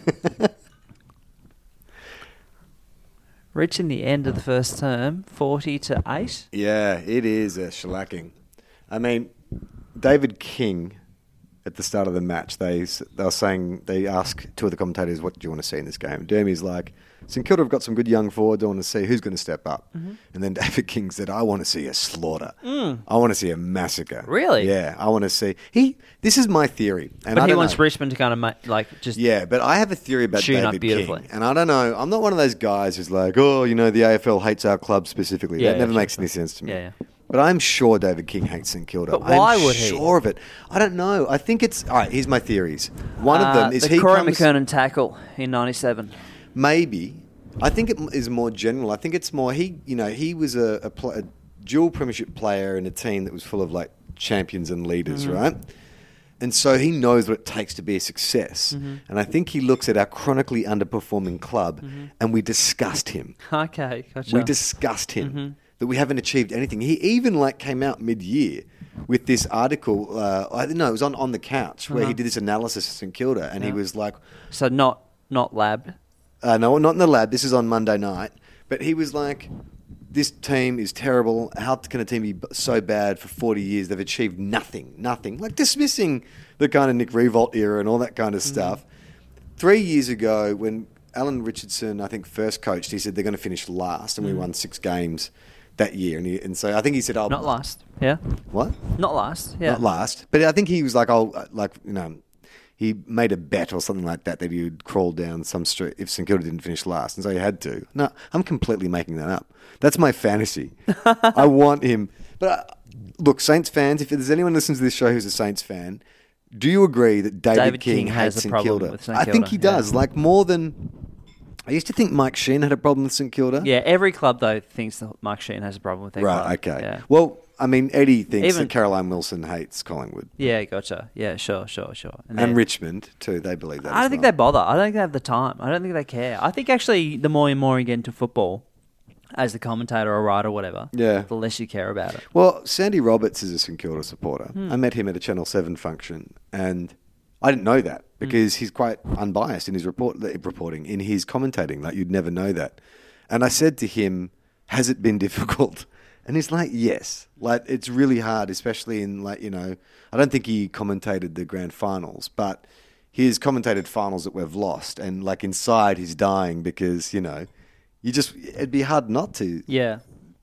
[SPEAKER 5] Reaching the end of the first term, forty to eight.
[SPEAKER 4] Yeah, it is a shellacking. I mean, David King, at the start of the match, they s- they were saying, they asked two of the commentators, what do you want to see in this game? Dermy's like, St Kilda have got some good young forwards. I want to see who's going to step up.
[SPEAKER 5] Mm-hmm.
[SPEAKER 4] And then David King said, I want to see a slaughter. I want to see a massacre.
[SPEAKER 5] Mm. Really?
[SPEAKER 4] Yeah, I want to see. He. This is my theory. And
[SPEAKER 5] But
[SPEAKER 4] I
[SPEAKER 5] he
[SPEAKER 4] don't
[SPEAKER 5] wants
[SPEAKER 4] know.
[SPEAKER 5] Richmond to kind of ma- like just
[SPEAKER 4] Yeah, but I have a theory about
[SPEAKER 5] Tune up
[SPEAKER 4] David
[SPEAKER 5] beautifully.
[SPEAKER 4] King. And I don't know. I'm not one of those guys who's like, oh, you know, the A F L hates our club specifically.
[SPEAKER 5] Yeah,
[SPEAKER 4] that
[SPEAKER 5] yeah,
[SPEAKER 4] never
[SPEAKER 5] sure,
[SPEAKER 4] makes
[SPEAKER 5] sure.
[SPEAKER 4] any sense to me.
[SPEAKER 5] Yeah, yeah.
[SPEAKER 4] But I'm sure David King hates St Kilda.
[SPEAKER 5] But why
[SPEAKER 4] I'm
[SPEAKER 5] would he?
[SPEAKER 4] sure of it. I don't know. I think it's... All right, here's my theories. One of
[SPEAKER 5] Uh,
[SPEAKER 4] them is
[SPEAKER 5] the
[SPEAKER 4] he
[SPEAKER 5] Corey
[SPEAKER 4] comes...
[SPEAKER 5] McKernan tackle in ninety-seven.
[SPEAKER 4] Maybe. I think it is more general. I think it's more... He, you know, he was a, a, pl- a dual premiership player in a team that was full of, like, champions and leaders,
[SPEAKER 5] Mm-hmm.
[SPEAKER 4] right? And so he knows what it takes to be a success.
[SPEAKER 5] Mm-hmm.
[SPEAKER 4] And I think he looks at our chronically underperforming club and we disgust him.
[SPEAKER 5] Okay, gotcha.
[SPEAKER 4] We disgust him
[SPEAKER 5] Mm-hmm.
[SPEAKER 4] that we haven't achieved anything. He even like came out mid-year with this article. Uh, I don't know. It was on, on the couch where
[SPEAKER 5] Uh-huh.
[SPEAKER 4] he did this analysis of St Kilda, and he
[SPEAKER 5] Yeah.
[SPEAKER 4] was like,
[SPEAKER 5] So not not labbed.
[SPEAKER 4] uh, "No, not in the lab. This is on Monday night." But he was like, "This team is terrible. How can a team be b- so bad for forty years? They've achieved nothing, nothing." Like dismissing the kind of Nick Revolt era and all that kind of
[SPEAKER 5] Mm-hmm.
[SPEAKER 4] stuff. Three years ago, when Alan Richardson, I think, first coached, he said they're going to finish last, and we won six games that year. And, he, and so I think he said, "Oh,
[SPEAKER 5] Mm. Not last. Yeah.
[SPEAKER 4] What?
[SPEAKER 5] Not last. Yeah.
[SPEAKER 4] Not last." But I think he was like, "Oh, like you know." He made a bet or something like that that he would crawl down some street if St Kilda didn't finish last, and so he had to. No, I'm completely making that up. That's my fantasy. I want him. But uh, look, Saints fans, if there's anyone listening to this show who's a Saints fan, do you agree that David,
[SPEAKER 5] David
[SPEAKER 4] King,
[SPEAKER 5] King has
[SPEAKER 4] hates
[SPEAKER 5] a
[SPEAKER 4] St
[SPEAKER 5] problem
[SPEAKER 4] Kilda?
[SPEAKER 5] with St
[SPEAKER 4] I think he
[SPEAKER 5] Kilda, yeah.
[SPEAKER 4] does. Like more than I used to think Mike Sheen had a problem with St Kilda.
[SPEAKER 5] Yeah. Every club though thinks that Mark Sheen has a problem with their club.
[SPEAKER 4] Right. Okay.
[SPEAKER 5] Yeah.
[SPEAKER 4] Well, I mean, Eddie thinks
[SPEAKER 5] Even-
[SPEAKER 4] that Caroline Wilson hates Collingwood.
[SPEAKER 5] Yeah. Gotcha. Yeah. Sure. Sure. Sure.
[SPEAKER 4] And
[SPEAKER 5] then-
[SPEAKER 4] Richmond too. They believe that.
[SPEAKER 5] I don't
[SPEAKER 4] as
[SPEAKER 5] think
[SPEAKER 4] well.
[SPEAKER 5] they bother. I don't think they have the time. I don't think they care. I think actually, the more and more you get into football, as the commentator or writer or whatever,
[SPEAKER 4] Yeah.
[SPEAKER 5] the less you care about it.
[SPEAKER 4] Well, Sandy Roberts is a St Kilda supporter.
[SPEAKER 5] Hmm.
[SPEAKER 4] I met him at a Channel seven function, and I didn't know that because he's quite unbiased in his report reporting, in his commentating. Like, you'd never know that. And I said to him, has it been difficult? And he's like, yes. Like, it's really hard, especially in, like, you know, I don't think he commentated the grand finals, but he's commentated finals that we've lost. And, like, inside he's dying because, you know, you just, it'd be hard not to.
[SPEAKER 5] Yeah.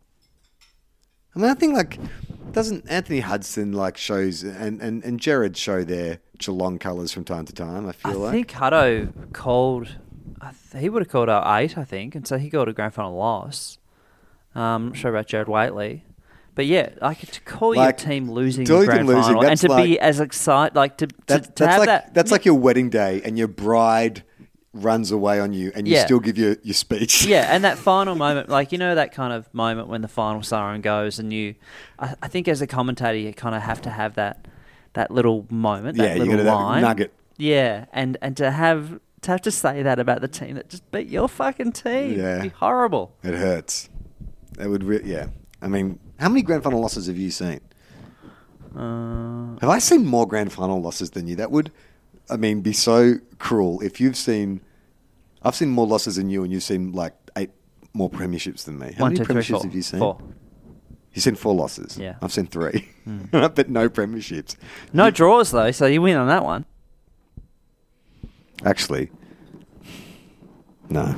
[SPEAKER 4] I mean, I think, like, doesn't Anthony Hudson, like, shows, and, and, and Jared show their Geelong colours from time to time, I feel
[SPEAKER 5] I
[SPEAKER 4] like.
[SPEAKER 5] think Hutto called. I th- he would have called out eight, I think, and so he called a grand final loss. Um, I'm not sure about Jared Waitley, but yeah, like to call
[SPEAKER 4] Like,
[SPEAKER 5] your team losing
[SPEAKER 4] to
[SPEAKER 5] the
[SPEAKER 4] your
[SPEAKER 5] grand
[SPEAKER 4] team losing,
[SPEAKER 5] final and
[SPEAKER 4] that's
[SPEAKER 5] to be
[SPEAKER 4] like-
[SPEAKER 5] as excited, like to, to,
[SPEAKER 4] That,
[SPEAKER 5] to
[SPEAKER 4] that's
[SPEAKER 5] have
[SPEAKER 4] like
[SPEAKER 5] that.
[SPEAKER 4] that's like your wedding day and your bride runs away on you and you
[SPEAKER 5] Yeah.
[SPEAKER 4] still give your, your speech.
[SPEAKER 5] Yeah, and that final moment, like, you know, that kind of moment when the final siren goes and you, I, I think as a commentator, you kind of have to have that that little moment, that
[SPEAKER 4] Yeah, you
[SPEAKER 5] little
[SPEAKER 4] got that
[SPEAKER 5] line.
[SPEAKER 4] nugget.
[SPEAKER 5] Yeah, and, and to have to have to say that about the team that just beat your fucking team.
[SPEAKER 4] Yeah.
[SPEAKER 5] It'd be horrible.
[SPEAKER 4] It hurts. It would, re- yeah. I mean, how many grand final losses have you seen?
[SPEAKER 5] Uh,
[SPEAKER 4] Have I seen more grand final losses than you? That would, I mean, be so cruel. If you've seen, I've seen more losses than you, and you've seen like eight more premierships than me. How
[SPEAKER 5] one,
[SPEAKER 4] many
[SPEAKER 5] two, three,
[SPEAKER 4] premierships
[SPEAKER 5] four.
[SPEAKER 4] have you seen?
[SPEAKER 5] Four.
[SPEAKER 4] You've seen four losses.
[SPEAKER 5] Yeah.
[SPEAKER 4] I've seen three, but no premierships.
[SPEAKER 5] No draws, though, so you win on that one.
[SPEAKER 4] Actually, no,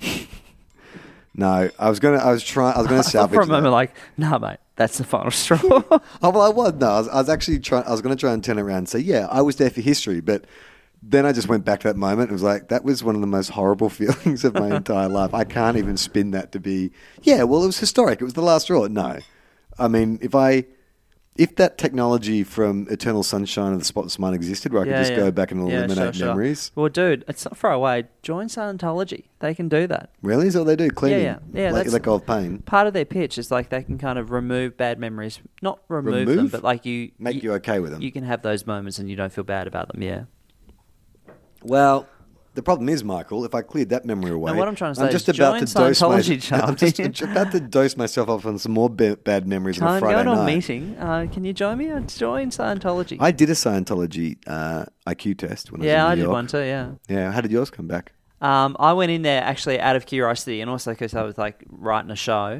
[SPEAKER 4] no. I was gonna. I was trying. I was gonna
[SPEAKER 5] I thought
[SPEAKER 4] salvage
[SPEAKER 5] for a moment,
[SPEAKER 4] that.
[SPEAKER 5] like, nah, mate, that's the final straw.
[SPEAKER 4] Oh well, I was. No, I was, I was actually trying. I was going to try and turn it around and say, yeah, I was there for history, but then I just went back to that moment. It was like, that was one of the most horrible feelings of my entire life. I can't even spin that to be, yeah, well, it was historic. It was the last straw. No. I mean, if I, if that technology from Eternal Sunshine of the Spotless Mind existed, where I could
[SPEAKER 5] Yeah,
[SPEAKER 4] just
[SPEAKER 5] yeah.
[SPEAKER 4] go back and
[SPEAKER 5] Yeah,
[SPEAKER 4] eliminate
[SPEAKER 5] sure, sure.
[SPEAKER 4] memories.
[SPEAKER 5] Well, dude, it's not far away. Join Scientology. They can do that.
[SPEAKER 4] Really? Is that what they do? Cleaning?
[SPEAKER 5] Yeah, yeah. Yeah,
[SPEAKER 4] Like,
[SPEAKER 5] that's-
[SPEAKER 4] let go of pain?
[SPEAKER 5] Part of their pitch is like they can kind of remove bad memories. Not remove, them,
[SPEAKER 4] Remove?
[SPEAKER 5] but like you...
[SPEAKER 4] Make you okay with them?
[SPEAKER 5] You can have those moments and you don't feel bad about them, yeah.
[SPEAKER 4] Well, the problem is, Michael, if I cleared that memory away,
[SPEAKER 5] what I'm trying to
[SPEAKER 4] I'm
[SPEAKER 5] say
[SPEAKER 4] just
[SPEAKER 5] is
[SPEAKER 4] about
[SPEAKER 5] join
[SPEAKER 4] to dose my,
[SPEAKER 5] Scientology, Charlie.
[SPEAKER 4] I'm just about to dose myself up on some more ba- bad memories on a
[SPEAKER 5] Can't
[SPEAKER 4] Friday
[SPEAKER 5] go to a
[SPEAKER 4] night.
[SPEAKER 5] meeting. Uh, can you join me? I'd join Scientology.
[SPEAKER 4] I did a Scientology uh, I Q test when
[SPEAKER 5] yeah,
[SPEAKER 4] I
[SPEAKER 5] I
[SPEAKER 4] was in New
[SPEAKER 5] did
[SPEAKER 4] York.
[SPEAKER 5] one too, yeah.
[SPEAKER 4] Yeah, how did yours come back?
[SPEAKER 5] Um, I went in there actually out of curiosity and also because I was like writing a show,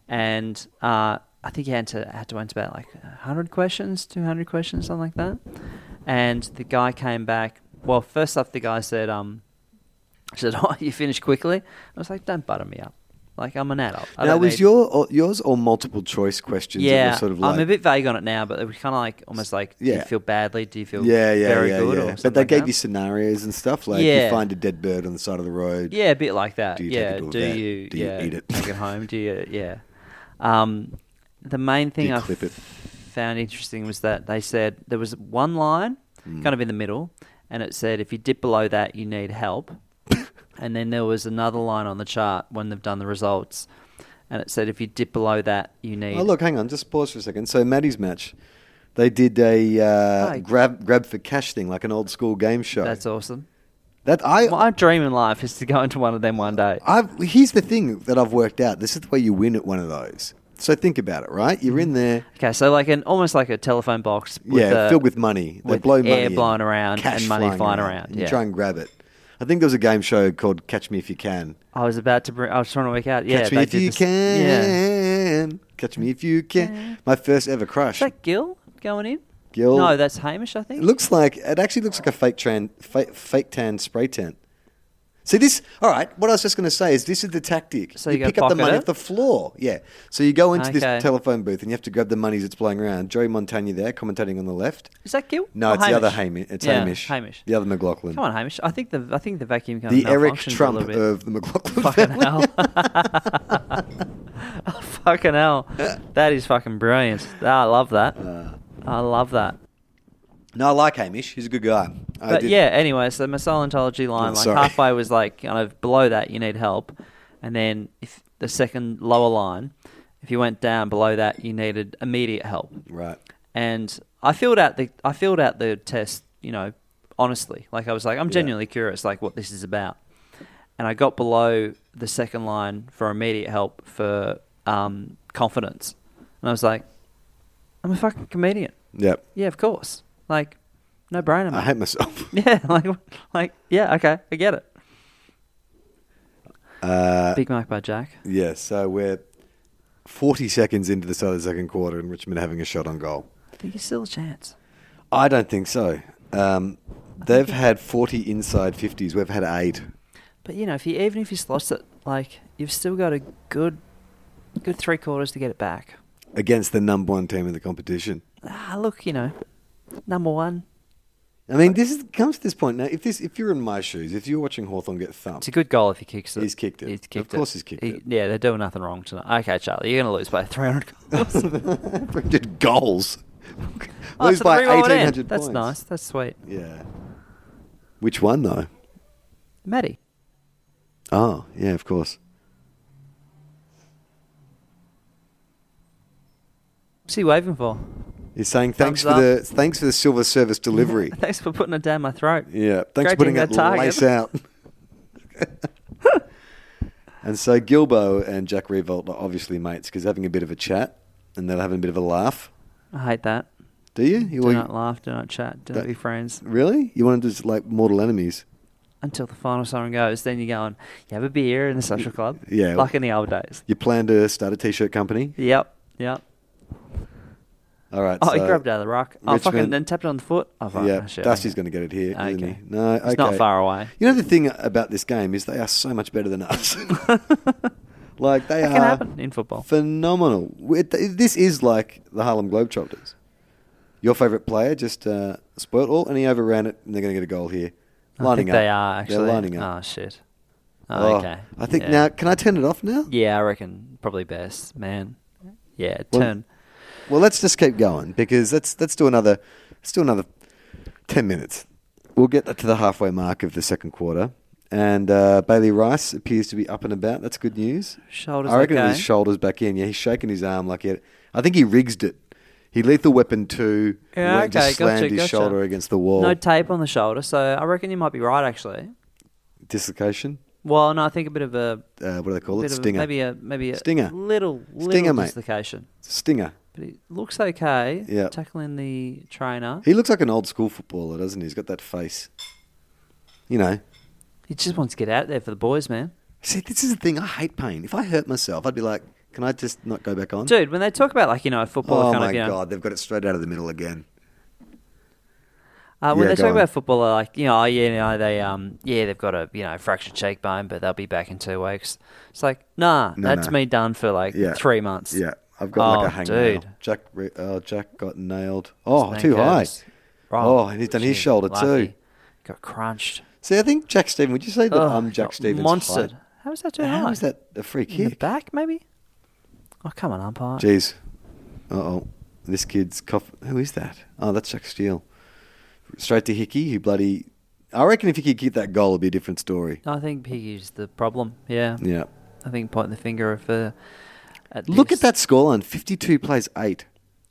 [SPEAKER 5] and uh, I think you had to had to answer about like one hundred questions, two hundred questions, something like that. And the guy came back. Well, first off, the guy said, um, said, "Oh, you finished quickly." I was like, "Don't butter me up. Like I'm an adult." I
[SPEAKER 4] now,
[SPEAKER 5] don't
[SPEAKER 4] was
[SPEAKER 5] need-
[SPEAKER 4] your or, yours or multiple choice questions? that
[SPEAKER 5] Yeah,
[SPEAKER 4] were sort of like,
[SPEAKER 5] I'm a bit vague on it now, but it was kind of like almost like, do
[SPEAKER 4] Yeah.
[SPEAKER 5] you feel badly? Do you feel
[SPEAKER 4] yeah, yeah,
[SPEAKER 5] very
[SPEAKER 4] yeah,
[SPEAKER 5] good?
[SPEAKER 4] yeah.
[SPEAKER 5] Or
[SPEAKER 4] But
[SPEAKER 5] something
[SPEAKER 4] they
[SPEAKER 5] like
[SPEAKER 4] gave
[SPEAKER 5] that?
[SPEAKER 4] you scenarios and stuff like
[SPEAKER 5] Yeah.
[SPEAKER 4] you find a dead bird on the side of the road.
[SPEAKER 5] Yeah, a bit like that.
[SPEAKER 4] Do you take
[SPEAKER 5] yeah,
[SPEAKER 4] it to a
[SPEAKER 5] do
[SPEAKER 4] vet?
[SPEAKER 5] you?
[SPEAKER 4] Do you
[SPEAKER 5] yeah,
[SPEAKER 4] eat it?
[SPEAKER 5] Take it home? Do you? Yeah. Um, the main thing
[SPEAKER 4] you
[SPEAKER 5] I
[SPEAKER 4] clip it?
[SPEAKER 5] found interesting was that they said there was one line,
[SPEAKER 4] Hmm.
[SPEAKER 5] kind of in the middle, and it said if you dip below that, you need help. And then there was another line on the chart when they've done the results, and it said if you dip below that, you need.
[SPEAKER 4] Oh, look, hang on. Just pause for a second. So, Maddie's match, they did a uh,
[SPEAKER 5] Hi.
[SPEAKER 4] grab grab for cash thing, like an old school game show.
[SPEAKER 5] That's awesome.
[SPEAKER 4] that I,
[SPEAKER 5] My dream in life is to go into one of them one day.
[SPEAKER 4] I've, here's the thing that I've worked out. This is the way you win at one of those. So think about it, right? You're in there,
[SPEAKER 5] Okay, so like an almost like a telephone box. With
[SPEAKER 4] yeah,
[SPEAKER 5] a-
[SPEAKER 4] filled with money. They
[SPEAKER 5] with
[SPEAKER 4] blow money
[SPEAKER 5] air
[SPEAKER 4] in,
[SPEAKER 5] blowing around
[SPEAKER 4] cash
[SPEAKER 5] and money flying around,
[SPEAKER 4] and You
[SPEAKER 5] yeah.
[SPEAKER 4] try and grab it. I think there was a game show called Catch Me If You Can.
[SPEAKER 5] I was about to bring. I was trying to work out. Yeah,
[SPEAKER 4] Catch Me
[SPEAKER 5] they
[SPEAKER 4] If
[SPEAKER 5] did
[SPEAKER 4] You
[SPEAKER 5] this- Yeah.
[SPEAKER 4] Can. Catch Me If You Can. My first ever crush.
[SPEAKER 5] Is that Gil going in?
[SPEAKER 4] Gil.
[SPEAKER 5] No, that's Hamish. I think.
[SPEAKER 4] It looks like it actually looks like a fake tran, fake, fake tan spray tent. See this? All right. What I was just going to say is this is the tactic.
[SPEAKER 5] So you go
[SPEAKER 4] pick up the
[SPEAKER 5] pocket
[SPEAKER 4] money
[SPEAKER 5] it?
[SPEAKER 4] off the floor. Yeah. So you go into
[SPEAKER 5] Okay.
[SPEAKER 4] this telephone booth and you have to grab the money as it's blowing around. Joey Montagna there, commentating on the left.
[SPEAKER 5] Is that Gil?
[SPEAKER 4] No,
[SPEAKER 5] Or
[SPEAKER 4] it's the other
[SPEAKER 5] Hamish?
[SPEAKER 4] Hamish. It's
[SPEAKER 5] Yeah,
[SPEAKER 4] Hamish.
[SPEAKER 5] Hamish.
[SPEAKER 4] The other McLaughlin.
[SPEAKER 5] Come on, Hamish. I think the I think the vacuum kind
[SPEAKER 4] The
[SPEAKER 5] of
[SPEAKER 4] Eric
[SPEAKER 5] malfunctions a
[SPEAKER 4] Trump
[SPEAKER 5] little bit.
[SPEAKER 4] of the McLaughlin
[SPEAKER 5] Fucking
[SPEAKER 4] family.
[SPEAKER 5] hell. Oh, fucking hell. That is fucking brilliant. Ah, I love that.
[SPEAKER 4] Uh.
[SPEAKER 5] I love that.
[SPEAKER 4] No, I like Hamish. He's a good guy. I
[SPEAKER 5] But
[SPEAKER 4] did-
[SPEAKER 5] yeah, anyway, so my Scientology line,
[SPEAKER 4] Oh,
[SPEAKER 5] like
[SPEAKER 4] sorry.
[SPEAKER 5] halfway was like kind of below that, you need help. And then if the second lower line, if you went down below that, you needed immediate help.
[SPEAKER 4] Right.
[SPEAKER 5] And I filled out the I filled out the test, you know, honestly. Like I was like, I'm
[SPEAKER 4] Yeah.
[SPEAKER 5] genuinely curious, like what this is about. And I got below the second line for immediate help for um, confidence, and I was like, I'm a fucking comedian.
[SPEAKER 4] Yep.
[SPEAKER 5] Yeah, of course. Like, no brainer.
[SPEAKER 4] I
[SPEAKER 5] mate.
[SPEAKER 4] hate myself.
[SPEAKER 5] Yeah, like, like, yeah, okay, I get it.
[SPEAKER 4] Uh,
[SPEAKER 5] Big Mac by Jack.
[SPEAKER 4] yeah, so we're forty seconds into the start of the second quarter and Richmond having a shot on goal.
[SPEAKER 5] I think it's still a chance.
[SPEAKER 4] I don't think so. Um, they've had forty inside fifties. We've had eight.
[SPEAKER 5] But you know, if you even if you lost it, like you've still got a good, good three quarters to get it back.
[SPEAKER 4] Against the number one team in the competition.
[SPEAKER 5] Ah, look, you know, number one.
[SPEAKER 4] I mean, this is, comes to this point now. If this, if you're in my shoes, if you're watching Hawthorn get thumped,
[SPEAKER 5] It's a good goal if he kicks it.
[SPEAKER 4] He's kicked it.
[SPEAKER 5] He's kicked
[SPEAKER 4] Of course
[SPEAKER 5] it.
[SPEAKER 4] he's kicked
[SPEAKER 5] He-
[SPEAKER 4] it.
[SPEAKER 5] Yeah, they're doing nothing wrong tonight. Okay, Charlie, you're going to lose by three hundred goals.
[SPEAKER 4] Brendan goals.
[SPEAKER 5] Oh,
[SPEAKER 4] Lose
[SPEAKER 5] so the
[SPEAKER 4] by
[SPEAKER 5] three-one
[SPEAKER 4] eighteen
[SPEAKER 5] end.
[SPEAKER 4] hundred
[SPEAKER 5] That's
[SPEAKER 4] points.
[SPEAKER 5] nice. That's sweet.
[SPEAKER 4] Yeah. Which one though?
[SPEAKER 5] Maddie.
[SPEAKER 4] Oh, yeah, of course.
[SPEAKER 5] What's he waving for?
[SPEAKER 4] He's saying thanks
[SPEAKER 5] Thumbs
[SPEAKER 4] for the thanks for the silver service delivery.
[SPEAKER 5] Thanks for putting it down my throat.
[SPEAKER 4] Yeah, thanks for
[SPEAKER 5] Scratching
[SPEAKER 4] putting
[SPEAKER 5] that
[SPEAKER 4] that
[SPEAKER 5] target.
[SPEAKER 4] lace out. And so Gilbo and Jack Revolt are obviously mates because they're having a bit of a chat and they're having a bit of a laugh.
[SPEAKER 5] I hate that.
[SPEAKER 4] Do you? you
[SPEAKER 5] Do
[SPEAKER 4] well,
[SPEAKER 5] not laugh. Do not chat. Do not
[SPEAKER 4] That-
[SPEAKER 5] be friends.
[SPEAKER 4] Really? You want to just like mortal enemies?
[SPEAKER 5] Until the final song goes, then you're going, you have a beer in the social club?
[SPEAKER 4] Yeah.
[SPEAKER 5] Like in the old days.
[SPEAKER 4] You plan to start a t-shirt company?
[SPEAKER 5] Yep. Yep.
[SPEAKER 4] All right.
[SPEAKER 5] Oh,
[SPEAKER 4] so
[SPEAKER 5] he grabbed it out of the rock. Oh, fucking
[SPEAKER 4] Richmond-
[SPEAKER 5] then tapped it on the foot. Oh, fuck.
[SPEAKER 4] Yeah,
[SPEAKER 5] shit,
[SPEAKER 4] Dusty's
[SPEAKER 5] okay.
[SPEAKER 4] going to get it here, not
[SPEAKER 5] Okay.
[SPEAKER 4] he? No, okay.
[SPEAKER 5] It's not far away.
[SPEAKER 4] You know the thing about this game is they are so much better than us. Like they
[SPEAKER 5] That
[SPEAKER 4] are
[SPEAKER 5] can happen in football.
[SPEAKER 4] phenomenal. It- This is like the Harlem Globetrotters. Your favourite player just uh, spoilt all, and he overran it, and they're going to get a goal here.
[SPEAKER 5] I
[SPEAKER 4] Lining
[SPEAKER 5] think
[SPEAKER 4] up.
[SPEAKER 5] they are actually.
[SPEAKER 4] They're lining up.
[SPEAKER 5] Oh shit. Oh,
[SPEAKER 4] Oh,
[SPEAKER 5] okay.
[SPEAKER 4] I think
[SPEAKER 5] Yeah.
[SPEAKER 4] now, can I turn it off now?
[SPEAKER 5] Yeah, I reckon probably best, man. Yeah,
[SPEAKER 4] Well-
[SPEAKER 5] turn.
[SPEAKER 4] Well, let's just keep going because let's let's do another let's do another ten minutes. We'll get to the halfway mark of the second quarter, and uh, Bailey Rice appears to be up and about. That's good news.
[SPEAKER 5] Shoulders
[SPEAKER 4] I reckon
[SPEAKER 5] okay.
[SPEAKER 4] his shoulders back in. Yeah, he's shaking his arm like he had, I think he rigsed it. He lethal weapon two.
[SPEAKER 5] Yeah,
[SPEAKER 4] went,
[SPEAKER 5] okay,
[SPEAKER 4] just slammed
[SPEAKER 5] gotcha,
[SPEAKER 4] his
[SPEAKER 5] gotcha.
[SPEAKER 4] shoulder against the wall.
[SPEAKER 5] No tape on the shoulder, so I reckon you might be right actually.
[SPEAKER 4] Dislocation.
[SPEAKER 5] Well, no, I think a bit of a
[SPEAKER 4] Uh, what do they call it?
[SPEAKER 5] bit of a-
[SPEAKER 4] Stinger.
[SPEAKER 5] maybe a maybe a
[SPEAKER 4] Stinger.
[SPEAKER 5] little little
[SPEAKER 4] Stinger, mate.
[SPEAKER 5] dislocation.
[SPEAKER 4] It's a stinger.
[SPEAKER 5] But it looks okay.
[SPEAKER 4] Yeah.
[SPEAKER 5] Tackling the trainer.
[SPEAKER 4] He looks like an old school footballer, doesn't he? He's got that face. You know.
[SPEAKER 5] He just wants to get out there for the boys, man.
[SPEAKER 4] See, this is the thing. I hate pain. If I hurt myself, I'd be like, can I just not go back on?
[SPEAKER 5] Dude, when they talk about like, you know, a footballer
[SPEAKER 4] Oh
[SPEAKER 5] kind
[SPEAKER 4] my
[SPEAKER 5] of, you know,
[SPEAKER 4] God, they've got it straight out of the middle again.
[SPEAKER 5] Uh, when
[SPEAKER 4] Yeah,
[SPEAKER 5] they
[SPEAKER 4] go
[SPEAKER 5] talk
[SPEAKER 4] on.
[SPEAKER 5] about a footballer, like you know, oh, yeah, you know, they um, yeah, they've got a you know fractured cheekbone, but they'll be back in two weeks. It's like, nah,
[SPEAKER 4] No,
[SPEAKER 5] that's
[SPEAKER 4] no.
[SPEAKER 5] me done for like
[SPEAKER 4] Yeah.
[SPEAKER 5] three months.
[SPEAKER 4] Yeah, I've got
[SPEAKER 5] Oh,
[SPEAKER 4] like a hangnail.
[SPEAKER 5] dude.
[SPEAKER 4] Jack, re- oh, Jack got nailed. Oh,
[SPEAKER 5] Snake
[SPEAKER 4] too high.
[SPEAKER 5] hurts. Right.
[SPEAKER 4] Oh, and he's done his
[SPEAKER 5] Gee,
[SPEAKER 4] shoulder
[SPEAKER 5] lucky.
[SPEAKER 4] too.
[SPEAKER 5] Got crunched.
[SPEAKER 4] See, I think Jack Stevens. Would you say that
[SPEAKER 5] Oh,
[SPEAKER 4] I'm Jack
[SPEAKER 5] got
[SPEAKER 4] Stevens?
[SPEAKER 5] monstered.
[SPEAKER 4] height?
[SPEAKER 5] How is that too
[SPEAKER 4] How
[SPEAKER 5] high?
[SPEAKER 4] is that a free
[SPEAKER 5] In the
[SPEAKER 4] kick?
[SPEAKER 5] back, maybe? Oh, come on, umpire.
[SPEAKER 4] Jeez. Uh oh. This kid's cough. Who is that? Oh, that's Jack Steele. Straight to Hickey, who bloody. I reckon if he could kick that goal, it'd be a different story.
[SPEAKER 5] I think Piggy's the problem. Yeah.
[SPEAKER 4] Yeah.
[SPEAKER 5] I think pointing the finger of uh, at
[SPEAKER 4] Look
[SPEAKER 5] this.
[SPEAKER 4] at that scoreline. fifty-two plays eight.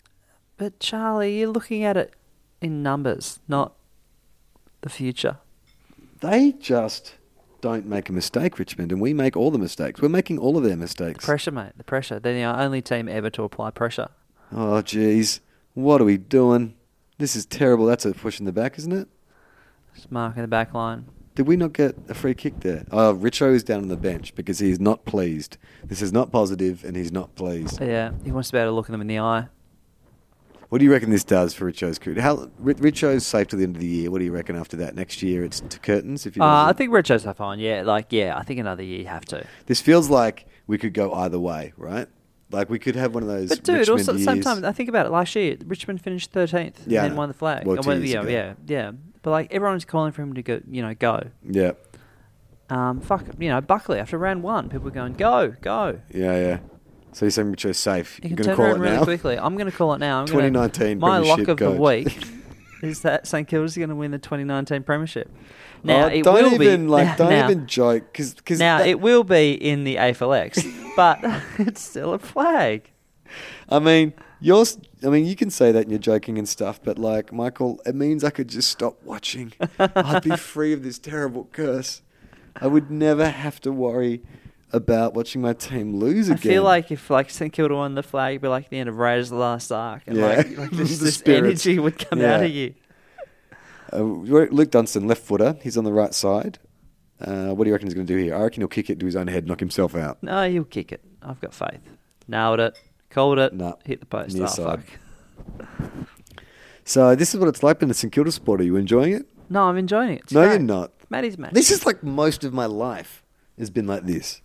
[SPEAKER 5] But Charlie, you're looking at it in numbers, not the future.
[SPEAKER 4] They just don't make a mistake, Richmond, and we make all the mistakes. We're making all of their mistakes.
[SPEAKER 5] Pressure, mate. The pressure. They're the only team ever to apply pressure.
[SPEAKER 4] Oh, jeez. What are we doing? This is terrible. That's a push in the back, isn't it?
[SPEAKER 5] Just marking the back line.
[SPEAKER 4] Did we not get a free kick there? Oh, Richo is down on the bench because he's not pleased. This is not positive, and he's not pleased.
[SPEAKER 5] Yeah, he wants to be able to look them in the eye.
[SPEAKER 4] What do you reckon this does for Richo's career? How, Ri- Richo's safe to the end of the year. What do you reckon after that? Next year it's to curtains? If he
[SPEAKER 5] Uh, I
[SPEAKER 4] doesn't-
[SPEAKER 5] think Richo's are fine. Yeah, like yeah, I think another year you have to.
[SPEAKER 4] This feels like we could go either way, right? Like we could have one of those
[SPEAKER 5] But dude,
[SPEAKER 4] Richmond
[SPEAKER 5] also at the same
[SPEAKER 4] years.
[SPEAKER 5] time, I think about it. Last year, Richmond finished thirteenth
[SPEAKER 4] Yeah, I
[SPEAKER 5] and then
[SPEAKER 4] know.
[SPEAKER 5] won the flag.
[SPEAKER 4] Well,
[SPEAKER 5] Uh,
[SPEAKER 4] two
[SPEAKER 5] well,
[SPEAKER 4] years
[SPEAKER 5] yeah,
[SPEAKER 4] ago.
[SPEAKER 5] yeah, yeah. But like everyone's calling for him to go, you know, go.
[SPEAKER 4] Yeah,
[SPEAKER 5] Um, fuck, you know, Buckley after round one, people were going, go, go.
[SPEAKER 4] yeah, yeah. So you're saying Richo's safe?
[SPEAKER 5] You
[SPEAKER 4] You're
[SPEAKER 5] can
[SPEAKER 4] going to
[SPEAKER 5] turn
[SPEAKER 4] call
[SPEAKER 5] around
[SPEAKER 4] it
[SPEAKER 5] really
[SPEAKER 4] now?
[SPEAKER 5] quickly. I'm going to call it now. I'm
[SPEAKER 4] twenty
[SPEAKER 5] gonna,
[SPEAKER 4] nineteen
[SPEAKER 5] my lock
[SPEAKER 4] Premiership
[SPEAKER 5] of
[SPEAKER 4] coach.
[SPEAKER 5] the week is that St Kilda's going to win the twenty nineteen Premiership. Now
[SPEAKER 4] oh,
[SPEAKER 5] it
[SPEAKER 4] don't
[SPEAKER 5] will
[SPEAKER 4] even
[SPEAKER 5] be,
[SPEAKER 4] like,
[SPEAKER 5] now,
[SPEAKER 4] don't
[SPEAKER 5] now,
[SPEAKER 4] even joke because because
[SPEAKER 5] now it will be in the A F L X, but it's still a flag.
[SPEAKER 4] I mean, you're. s- I mean, you can say that and you're joking and stuff, but like Michael, it means I could just stop watching. I'd be free of this terrible curse. I would never have to worry about watching my team lose
[SPEAKER 5] I
[SPEAKER 4] again.
[SPEAKER 5] feel like if like St Kilda won the flag, it'd be like the end of Raiders of the Last Ark, and
[SPEAKER 4] Yeah.
[SPEAKER 5] like, like this,
[SPEAKER 4] The
[SPEAKER 5] this
[SPEAKER 4] spirits.
[SPEAKER 5] energy would come
[SPEAKER 4] Yeah.
[SPEAKER 5] out of you.
[SPEAKER 4] Uh, Luke Dunstan, left footer. He's on the right side. Uh, what do you reckon he's going to do here? I reckon he'll kick it to his own head, knock himself out.
[SPEAKER 5] No, you'll kick it. I've got faith. Nailed it. Called it.
[SPEAKER 4] No,
[SPEAKER 5] Hit the post.
[SPEAKER 4] near
[SPEAKER 5] Oh,
[SPEAKER 4] side.
[SPEAKER 5] fuck.
[SPEAKER 4] So this is what it's like being a St Kilda supporter. Are you enjoying it?
[SPEAKER 5] No, I'm enjoying it. It's
[SPEAKER 4] no,
[SPEAKER 5] great.
[SPEAKER 4] you're not.
[SPEAKER 5] Matty's match.
[SPEAKER 4] This is like most of my life has been like this.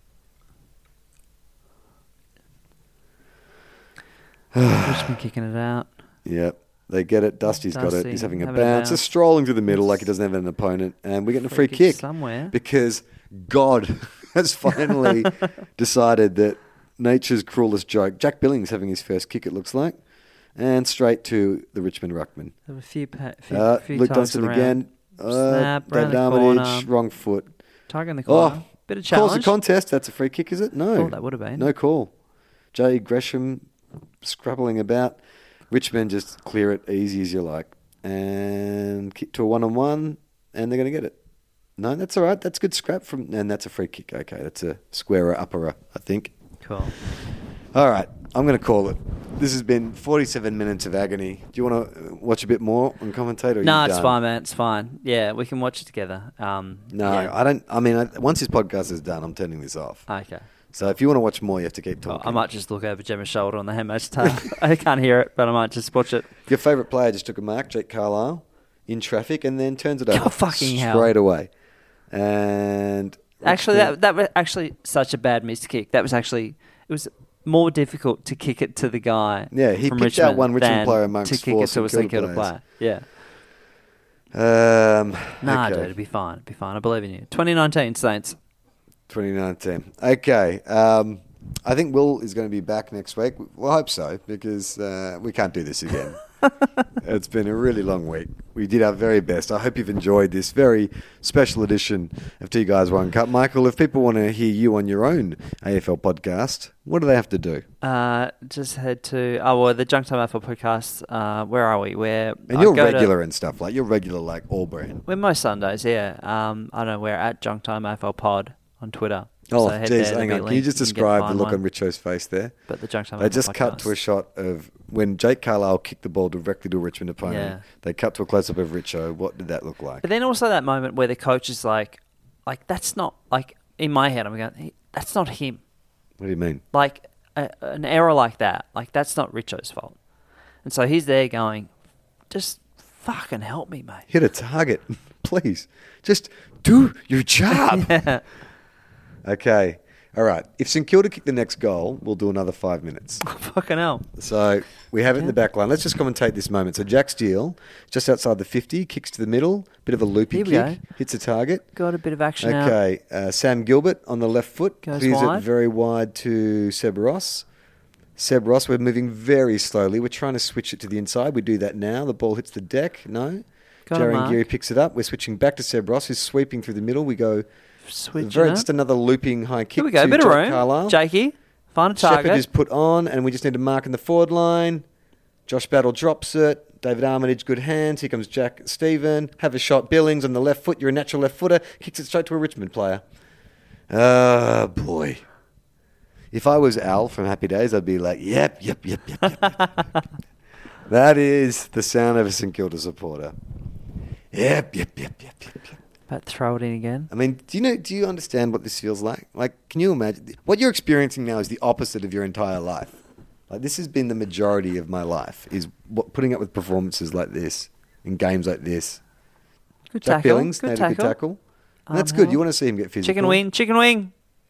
[SPEAKER 5] Richmond kicking it out.
[SPEAKER 4] Yep. They get it. Dusty's got it.
[SPEAKER 5] Dusty,
[SPEAKER 4] He's having a
[SPEAKER 5] having a
[SPEAKER 4] bounce.
[SPEAKER 5] bounce.
[SPEAKER 4] Just strolling through the middle like he doesn't have an opponent. And we're getting a free,
[SPEAKER 5] Free
[SPEAKER 4] kick.
[SPEAKER 5] kick somewhere.
[SPEAKER 4] Because God has finally decided that nature's cruelest joke. Jack Billings having his first kick, it looks like. And straight to the Richmond ruckman.
[SPEAKER 5] There were a few, pa- few,
[SPEAKER 4] Uh,
[SPEAKER 5] few
[SPEAKER 4] Luke
[SPEAKER 5] times
[SPEAKER 4] Dunstan
[SPEAKER 5] around.
[SPEAKER 4] again. Uh,
[SPEAKER 5] Snap, round
[SPEAKER 4] David
[SPEAKER 5] the
[SPEAKER 4] Armitage,
[SPEAKER 5] corner.
[SPEAKER 4] wrong foot.
[SPEAKER 5] Tiger in the corner.
[SPEAKER 4] Oh,
[SPEAKER 5] Bit of
[SPEAKER 4] calls the
[SPEAKER 5] challenge.
[SPEAKER 4] contest. That's a free kick, is it? No.
[SPEAKER 5] Thought that would have been.
[SPEAKER 4] No call. Jay Gresham scrabbling about. Richmond just clear it easy as you like. And kick to a one-on-one, and they're going to get it. No, that's all right. That's good scrap from, and that's a free kick. Okay, that's a squarer, upperer, I think.
[SPEAKER 5] Cool.
[SPEAKER 4] All right, I'm going to call it. This has been forty-seven minutes of agony. Do you want to watch a bit more and commentate? Or are
[SPEAKER 5] No,
[SPEAKER 4] you
[SPEAKER 5] it's
[SPEAKER 4] done?
[SPEAKER 5] fine, man. It's fine. Yeah, we can watch it together. Um,
[SPEAKER 4] No,
[SPEAKER 5] yeah.
[SPEAKER 4] I don't. I mean, I, once this podcast is done, I'm turning this off.
[SPEAKER 5] Okay.
[SPEAKER 4] So if you want to watch more, you have to keep
[SPEAKER 5] Well,
[SPEAKER 4] talking.
[SPEAKER 5] I might just look over Gemma's shoulder on the handmaid's tale. I can't hear it, but I might just watch it.
[SPEAKER 4] Your favourite player just took a mark, Jake Carlisle, in traffic, and then turns it over
[SPEAKER 5] Oh, fucking hell.
[SPEAKER 4] straight away. And
[SPEAKER 5] Actually,
[SPEAKER 4] Richmond-
[SPEAKER 5] that that was actually such a bad missed kick. That was actually it was more difficult to kick it to the guy.
[SPEAKER 4] Yeah, he
[SPEAKER 5] from
[SPEAKER 4] picked out
[SPEAKER 5] Richmond
[SPEAKER 4] one Richmond
[SPEAKER 5] than
[SPEAKER 4] player amongst
[SPEAKER 5] to kick
[SPEAKER 4] four
[SPEAKER 5] it to a
[SPEAKER 4] St
[SPEAKER 5] St
[SPEAKER 4] Kilda
[SPEAKER 5] Kilda
[SPEAKER 4] players.
[SPEAKER 5] player. Yeah.
[SPEAKER 4] Um,
[SPEAKER 5] Nah,
[SPEAKER 4] okay.
[SPEAKER 5] dude, it'll be fine. It'll be fine. I believe in you. twenty nineteen Saints.
[SPEAKER 4] twenty nineteen. Okay. Um, I think Will is going to be back next week. We'll hope so, because uh, we can't do this again. It's been a really long week. We did our very best. I hope you've enjoyed this very special edition of Two Guys One Cup. Michael, if people want to hear you on your own A F L podcast, what do they have to do?
[SPEAKER 5] Uh, just head to oh well the Junk Time A F L podcast. Uh, where are we? Where
[SPEAKER 4] And
[SPEAKER 5] I
[SPEAKER 4] you're
[SPEAKER 5] go
[SPEAKER 4] regular
[SPEAKER 5] To,
[SPEAKER 4] and stuff. Like, you're regular like all brand.
[SPEAKER 5] we're most Sundays, yeah. Um, I don't know. We're at Junk Time A F L Pod on Twitter.
[SPEAKER 4] Oh,
[SPEAKER 5] So head
[SPEAKER 4] geez,
[SPEAKER 5] there,
[SPEAKER 4] hang
[SPEAKER 5] there'll
[SPEAKER 4] on.
[SPEAKER 5] be a
[SPEAKER 4] Can you
[SPEAKER 5] link,
[SPEAKER 4] just
[SPEAKER 5] can get
[SPEAKER 4] describe the
[SPEAKER 5] find
[SPEAKER 4] look
[SPEAKER 5] one.
[SPEAKER 4] on Richo's face there?
[SPEAKER 5] But the Junk Time
[SPEAKER 4] They
[SPEAKER 5] A F L
[SPEAKER 4] just cut to a
[SPEAKER 5] podcast.
[SPEAKER 4] shot of when Jake Carlisle kicked the ball directly to a Richmond opponent.
[SPEAKER 5] Yeah.
[SPEAKER 4] They cut to a close-up of Richo. What did that look like?
[SPEAKER 5] But then also that moment where the coach is like, like that's not like in my head. I'm going, "Hey, that's not him.
[SPEAKER 4] What do you mean?
[SPEAKER 5] Like a, an error like that, like that's not Richo's fault. And so he's there going, just fucking help me, mate.
[SPEAKER 4] Hit a target, please. Just do your job.
[SPEAKER 5] Yeah.
[SPEAKER 4] Okay. All right. If St Kilda kick the next goal, we'll do another five minutes.
[SPEAKER 5] Fucking hell.
[SPEAKER 4] So we have it in the back line. Let's just commentate this moment. So Jack Steele, just outside the fifty, kicks to the middle, bit of a loopy
[SPEAKER 5] Here we
[SPEAKER 4] kick,
[SPEAKER 5] go.
[SPEAKER 4] hits a target.
[SPEAKER 5] Got a bit of action out.
[SPEAKER 4] Okay. Uh, Sam Gilbert on the left foot,
[SPEAKER 5] Goes
[SPEAKER 4] clears
[SPEAKER 5] wide.
[SPEAKER 4] it very wide to Seb Ross. Seb Ross, we're moving very slowly. We're trying to switch it to the inside. We do that now. The ball hits the deck. No.
[SPEAKER 5] Got a
[SPEAKER 4] Jaren
[SPEAKER 5] mark.
[SPEAKER 4] Geary picks it up. We're switching back to Seb Ross, who's sweeping through the middle. We go
[SPEAKER 5] Switching
[SPEAKER 4] very,
[SPEAKER 5] it.
[SPEAKER 4] just another looping high kick
[SPEAKER 5] Here we go.
[SPEAKER 4] to
[SPEAKER 5] Bit of
[SPEAKER 4] Jake
[SPEAKER 5] room.
[SPEAKER 4] Carlisle.
[SPEAKER 5] Jakey, find a target.
[SPEAKER 4] Shepherd is put on, and we just need to mark in the forward line. Josh Battle drops it. David Armitage, good hands. Here comes Jack Stephen. Have a shot. Billings on the left foot. You're a natural left footer. Kicks it straight to a Richmond player. Oh, boy. If I was Al from Happy Days, I'd be like, yep, yep, yep, yep, yep. yep. That is the sound of a St Kilda supporter. Yep, yep, yep, yep, yep, yep.
[SPEAKER 5] But throw it in again.
[SPEAKER 4] I mean, do you know? Do you understand what this feels like? Like, can you imagine? What you're experiencing now is the opposite of your entire life. Like, this has been the majority of my life, is what, putting up with performances like this in games like this.
[SPEAKER 5] Good
[SPEAKER 4] Jack
[SPEAKER 5] tackle.
[SPEAKER 4] Billings
[SPEAKER 5] Good
[SPEAKER 4] made
[SPEAKER 5] tackle.
[SPEAKER 4] a good tackle. And that's
[SPEAKER 5] Um,
[SPEAKER 4] good. You want to see him get physical.
[SPEAKER 5] Chicken wing. Chicken wing.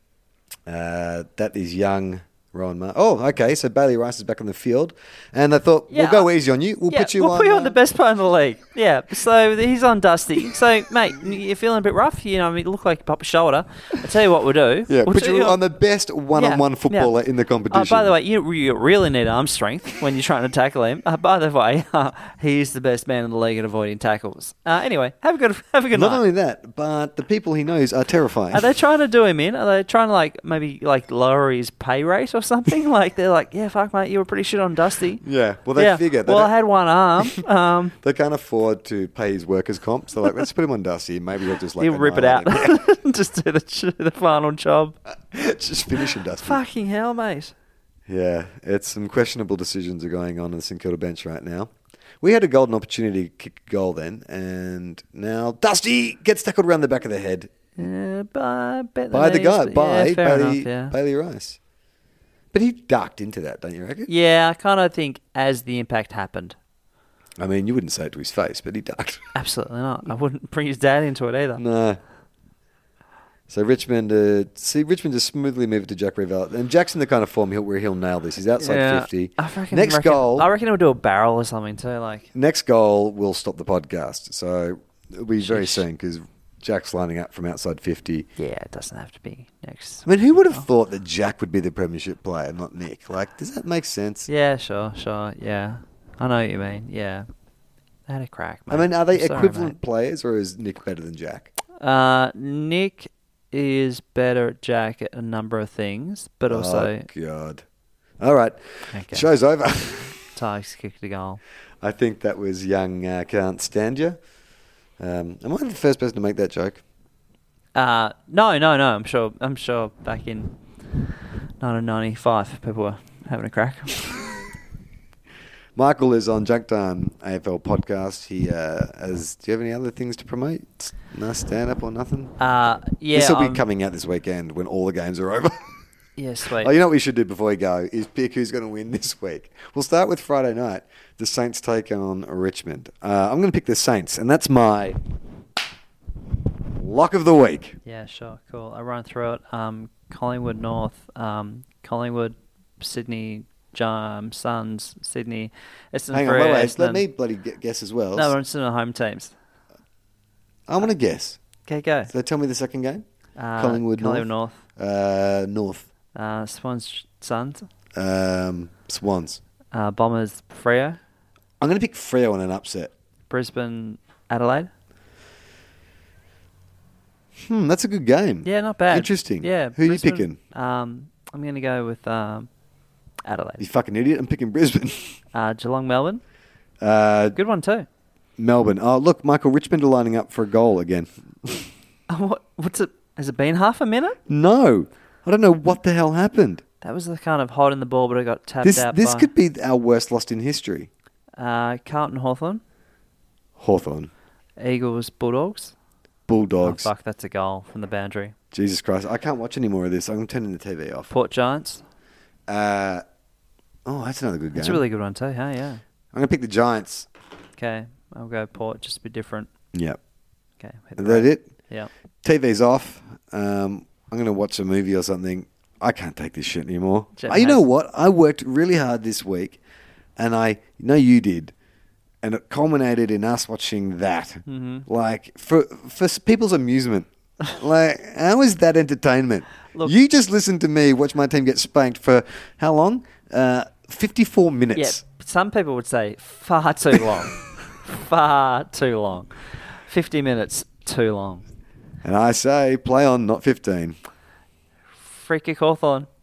[SPEAKER 4] Uh, that is young Rowan Mar. Oh, okay. So Bailey Rice is back on the field, and I thought
[SPEAKER 5] Yeah,
[SPEAKER 4] we'll go
[SPEAKER 5] I-
[SPEAKER 4] easy on you. We'll
[SPEAKER 5] yeah,
[SPEAKER 4] put you
[SPEAKER 5] we'll
[SPEAKER 4] on.
[SPEAKER 5] put you
[SPEAKER 4] uh,
[SPEAKER 5] on the best player in the league. Yeah. So he's on Dusty. So, mate, you're feeling a bit rough. You know, I mean, you look like you pop a shoulder. I'll tell you what we'll do.
[SPEAKER 4] Yeah,
[SPEAKER 5] we'll
[SPEAKER 4] put
[SPEAKER 5] do-
[SPEAKER 4] you on the best one-on-one
[SPEAKER 5] Yeah,
[SPEAKER 4] footballer
[SPEAKER 5] yeah.
[SPEAKER 4] in the competition.
[SPEAKER 5] Oh, by the way, you, you really need arm strength when you're trying to tackle him. Uh, by the way, uh, he's the best man in the league at avoiding tackles. Uh, anyway, have a good have a good
[SPEAKER 4] Not
[SPEAKER 5] night.
[SPEAKER 4] only that, but the people he knows are terrifying.
[SPEAKER 5] Are they trying to do him in? Are they trying to like maybe like lower his pay rate or something? Like they're like, yeah, fuck, mate, you were pretty shit on Dusty.
[SPEAKER 4] Yeah, well, they
[SPEAKER 5] yeah.
[SPEAKER 4] figure they,
[SPEAKER 5] Well, I
[SPEAKER 4] don't-
[SPEAKER 5] had one arm. Um,
[SPEAKER 4] they can't afford to pay his workers' comp, so like, let's put him on Dusty. Maybe he'll just like
[SPEAKER 5] he'll rip it out.
[SPEAKER 4] annihilate him.
[SPEAKER 5] Just do the the final job.
[SPEAKER 4] just finish him, Dusty.
[SPEAKER 5] Fucking hell, mate.
[SPEAKER 4] Yeah, it's some questionable decisions are going on in the St Kilda bench right now. We had a golden opportunity to kick a goal then, and now Dusty gets tackled around the back of the head
[SPEAKER 5] Yeah, by, bet
[SPEAKER 4] by the
[SPEAKER 5] knees,
[SPEAKER 4] guy,
[SPEAKER 5] but
[SPEAKER 4] by
[SPEAKER 5] yeah, fair
[SPEAKER 4] Bailey,
[SPEAKER 5] enough, yeah.
[SPEAKER 4] Bailey Rice. But he ducked into that, don't you reckon?
[SPEAKER 5] Yeah, I kind of think as the impact happened.
[SPEAKER 4] I mean, you wouldn't say it to his face, but he ducked.
[SPEAKER 5] Absolutely not. I wouldn't bring his dad into it either.
[SPEAKER 4] No. So Richmond, uh, see, Richmond just smoothly moved it to Jack Revell. And Jack's in the kind of form he'll, where he'll nail this. He's outside
[SPEAKER 5] Yeah.
[SPEAKER 4] fifty.
[SPEAKER 5] I reckon,
[SPEAKER 4] Next
[SPEAKER 5] reckon,
[SPEAKER 4] goal.
[SPEAKER 5] I reckon he'll do a barrel or something too. Like,
[SPEAKER 4] Next goal will stop the podcast. So it'll be very
[SPEAKER 5] Sheesh.
[SPEAKER 4] soon because Jack's lining up from outside fifty.
[SPEAKER 5] yeah, it doesn't have to be next.
[SPEAKER 4] I mean, who would have thought that Jack would be the premiership player, not Nick? Like, does that make sense?
[SPEAKER 5] Yeah, sure, sure. Yeah, I know what you mean. Yeah, they had a crack.
[SPEAKER 4] I
[SPEAKER 5] Mate.
[SPEAKER 4] mean, are they
[SPEAKER 5] Sorry,
[SPEAKER 4] equivalent players, or is Nick better than Jack?
[SPEAKER 5] mate. Uh, Nick is better at Jack at a number of things, but also
[SPEAKER 4] oh, God. All right.
[SPEAKER 5] okay.
[SPEAKER 4] Show's over.
[SPEAKER 5] Tigers kicked a goal.
[SPEAKER 4] I think that was young uh, Can't Stand You. Um, am I the first person to make that joke?
[SPEAKER 5] Uh, no, no, no. I'm sure. I'm sure. Back in nineteen ninety-five, people were having a crack.
[SPEAKER 4] Michael is on Junk Time A F L podcast. He uh, has. Do you have any other things to promote? No stand up or nothing?
[SPEAKER 5] Uh, yeah.
[SPEAKER 4] this will be
[SPEAKER 5] um,
[SPEAKER 4] coming out this weekend when all the games are over.
[SPEAKER 5] Yeah, sweet.
[SPEAKER 4] Oh, you know what we should do before we go is pick who's going to win this week. We'll start with Friday night. The Saints take on Richmond. Uh, I'm going to pick the Saints, and that's my lock of the week.
[SPEAKER 5] Yeah, sure, cool. I run through it. Um, Collingwood North, um, Collingwood, Sydney, um, Suns, Sydney, Essendon.
[SPEAKER 4] Hang on, wait, wait.
[SPEAKER 5] Essendon.
[SPEAKER 4] Let me bloody gu- guess as well.
[SPEAKER 5] No, we're into the home teams.
[SPEAKER 4] I want to guess.
[SPEAKER 5] Okay, go.
[SPEAKER 4] So tell me the second game.
[SPEAKER 5] Uh,
[SPEAKER 4] Collingwood
[SPEAKER 5] Collingwood
[SPEAKER 4] North.
[SPEAKER 5] North.
[SPEAKER 4] Uh, North.
[SPEAKER 5] Uh, Swans Suns.
[SPEAKER 4] Um, Swans.
[SPEAKER 5] Uh, Bombers Freo.
[SPEAKER 4] I'm going to pick Freo in an upset.
[SPEAKER 5] Brisbane Adelaide.
[SPEAKER 4] Hmm, that's a good game.
[SPEAKER 5] Yeah, not bad.
[SPEAKER 4] Interesting.
[SPEAKER 5] Yeah.
[SPEAKER 4] Who are you
[SPEAKER 5] Brisbane,
[SPEAKER 4] picking?
[SPEAKER 5] Um, I'm going to go with um,
[SPEAKER 4] You
[SPEAKER 5] Adelaide.
[SPEAKER 4] fucking idiot. I'm picking Brisbane.
[SPEAKER 5] Uh, Geelong Melbourne.
[SPEAKER 4] Uh,
[SPEAKER 5] Good one too.
[SPEAKER 4] Melbourne. Oh, look, Michael Richmond are lining up for a goal again.
[SPEAKER 5] Oh, what? What's it? Has it been half a minute?
[SPEAKER 4] No. I don't know what the hell happened.
[SPEAKER 5] That was the kind of holding the ball, but it got tapped
[SPEAKER 4] This
[SPEAKER 5] out
[SPEAKER 4] this
[SPEAKER 5] by
[SPEAKER 4] could be our worst lost in history.
[SPEAKER 5] uh, Carlton Hawthorn,
[SPEAKER 4] Hawthorn.
[SPEAKER 5] Eagles Bulldogs.
[SPEAKER 4] Bulldogs.
[SPEAKER 5] Oh, fuck, that's a goal from the boundary.
[SPEAKER 4] Jesus Christ. I can't watch any more of this. I'm turning the T V off.
[SPEAKER 5] Port Giants.
[SPEAKER 4] Uh, oh, that's another good game.
[SPEAKER 5] That's a really good one too, huh? Yeah.
[SPEAKER 4] I'm going to pick the Giants.
[SPEAKER 5] Okay, I'll go Port, just a bit different.
[SPEAKER 4] Yep.
[SPEAKER 5] Okay. hit
[SPEAKER 4] Is
[SPEAKER 5] the
[SPEAKER 4] that
[SPEAKER 5] road.
[SPEAKER 4] it?
[SPEAKER 5] Yeah.
[SPEAKER 4] T V's off. Um, I'm going to watch a movie or something. I can't take this shit anymore.
[SPEAKER 5] Jet
[SPEAKER 4] Uh, you know
[SPEAKER 5] Mace.
[SPEAKER 4] what? I worked really hard this week, and I know you did, and it culminated in us watching that.
[SPEAKER 5] Mm-hmm.
[SPEAKER 4] Like for for s- people's amusement. Like, how is that entertainment?
[SPEAKER 5] Look-
[SPEAKER 4] you just listen to me watch my team get spanked for how long? Uh, fifty-four
[SPEAKER 5] Yeah.
[SPEAKER 4] minutes.
[SPEAKER 5] Some people would say far too long. Far too long. Fifty minutes too long.
[SPEAKER 4] And I say, play on, not fifteen.
[SPEAKER 5] Free kick Hawthorn.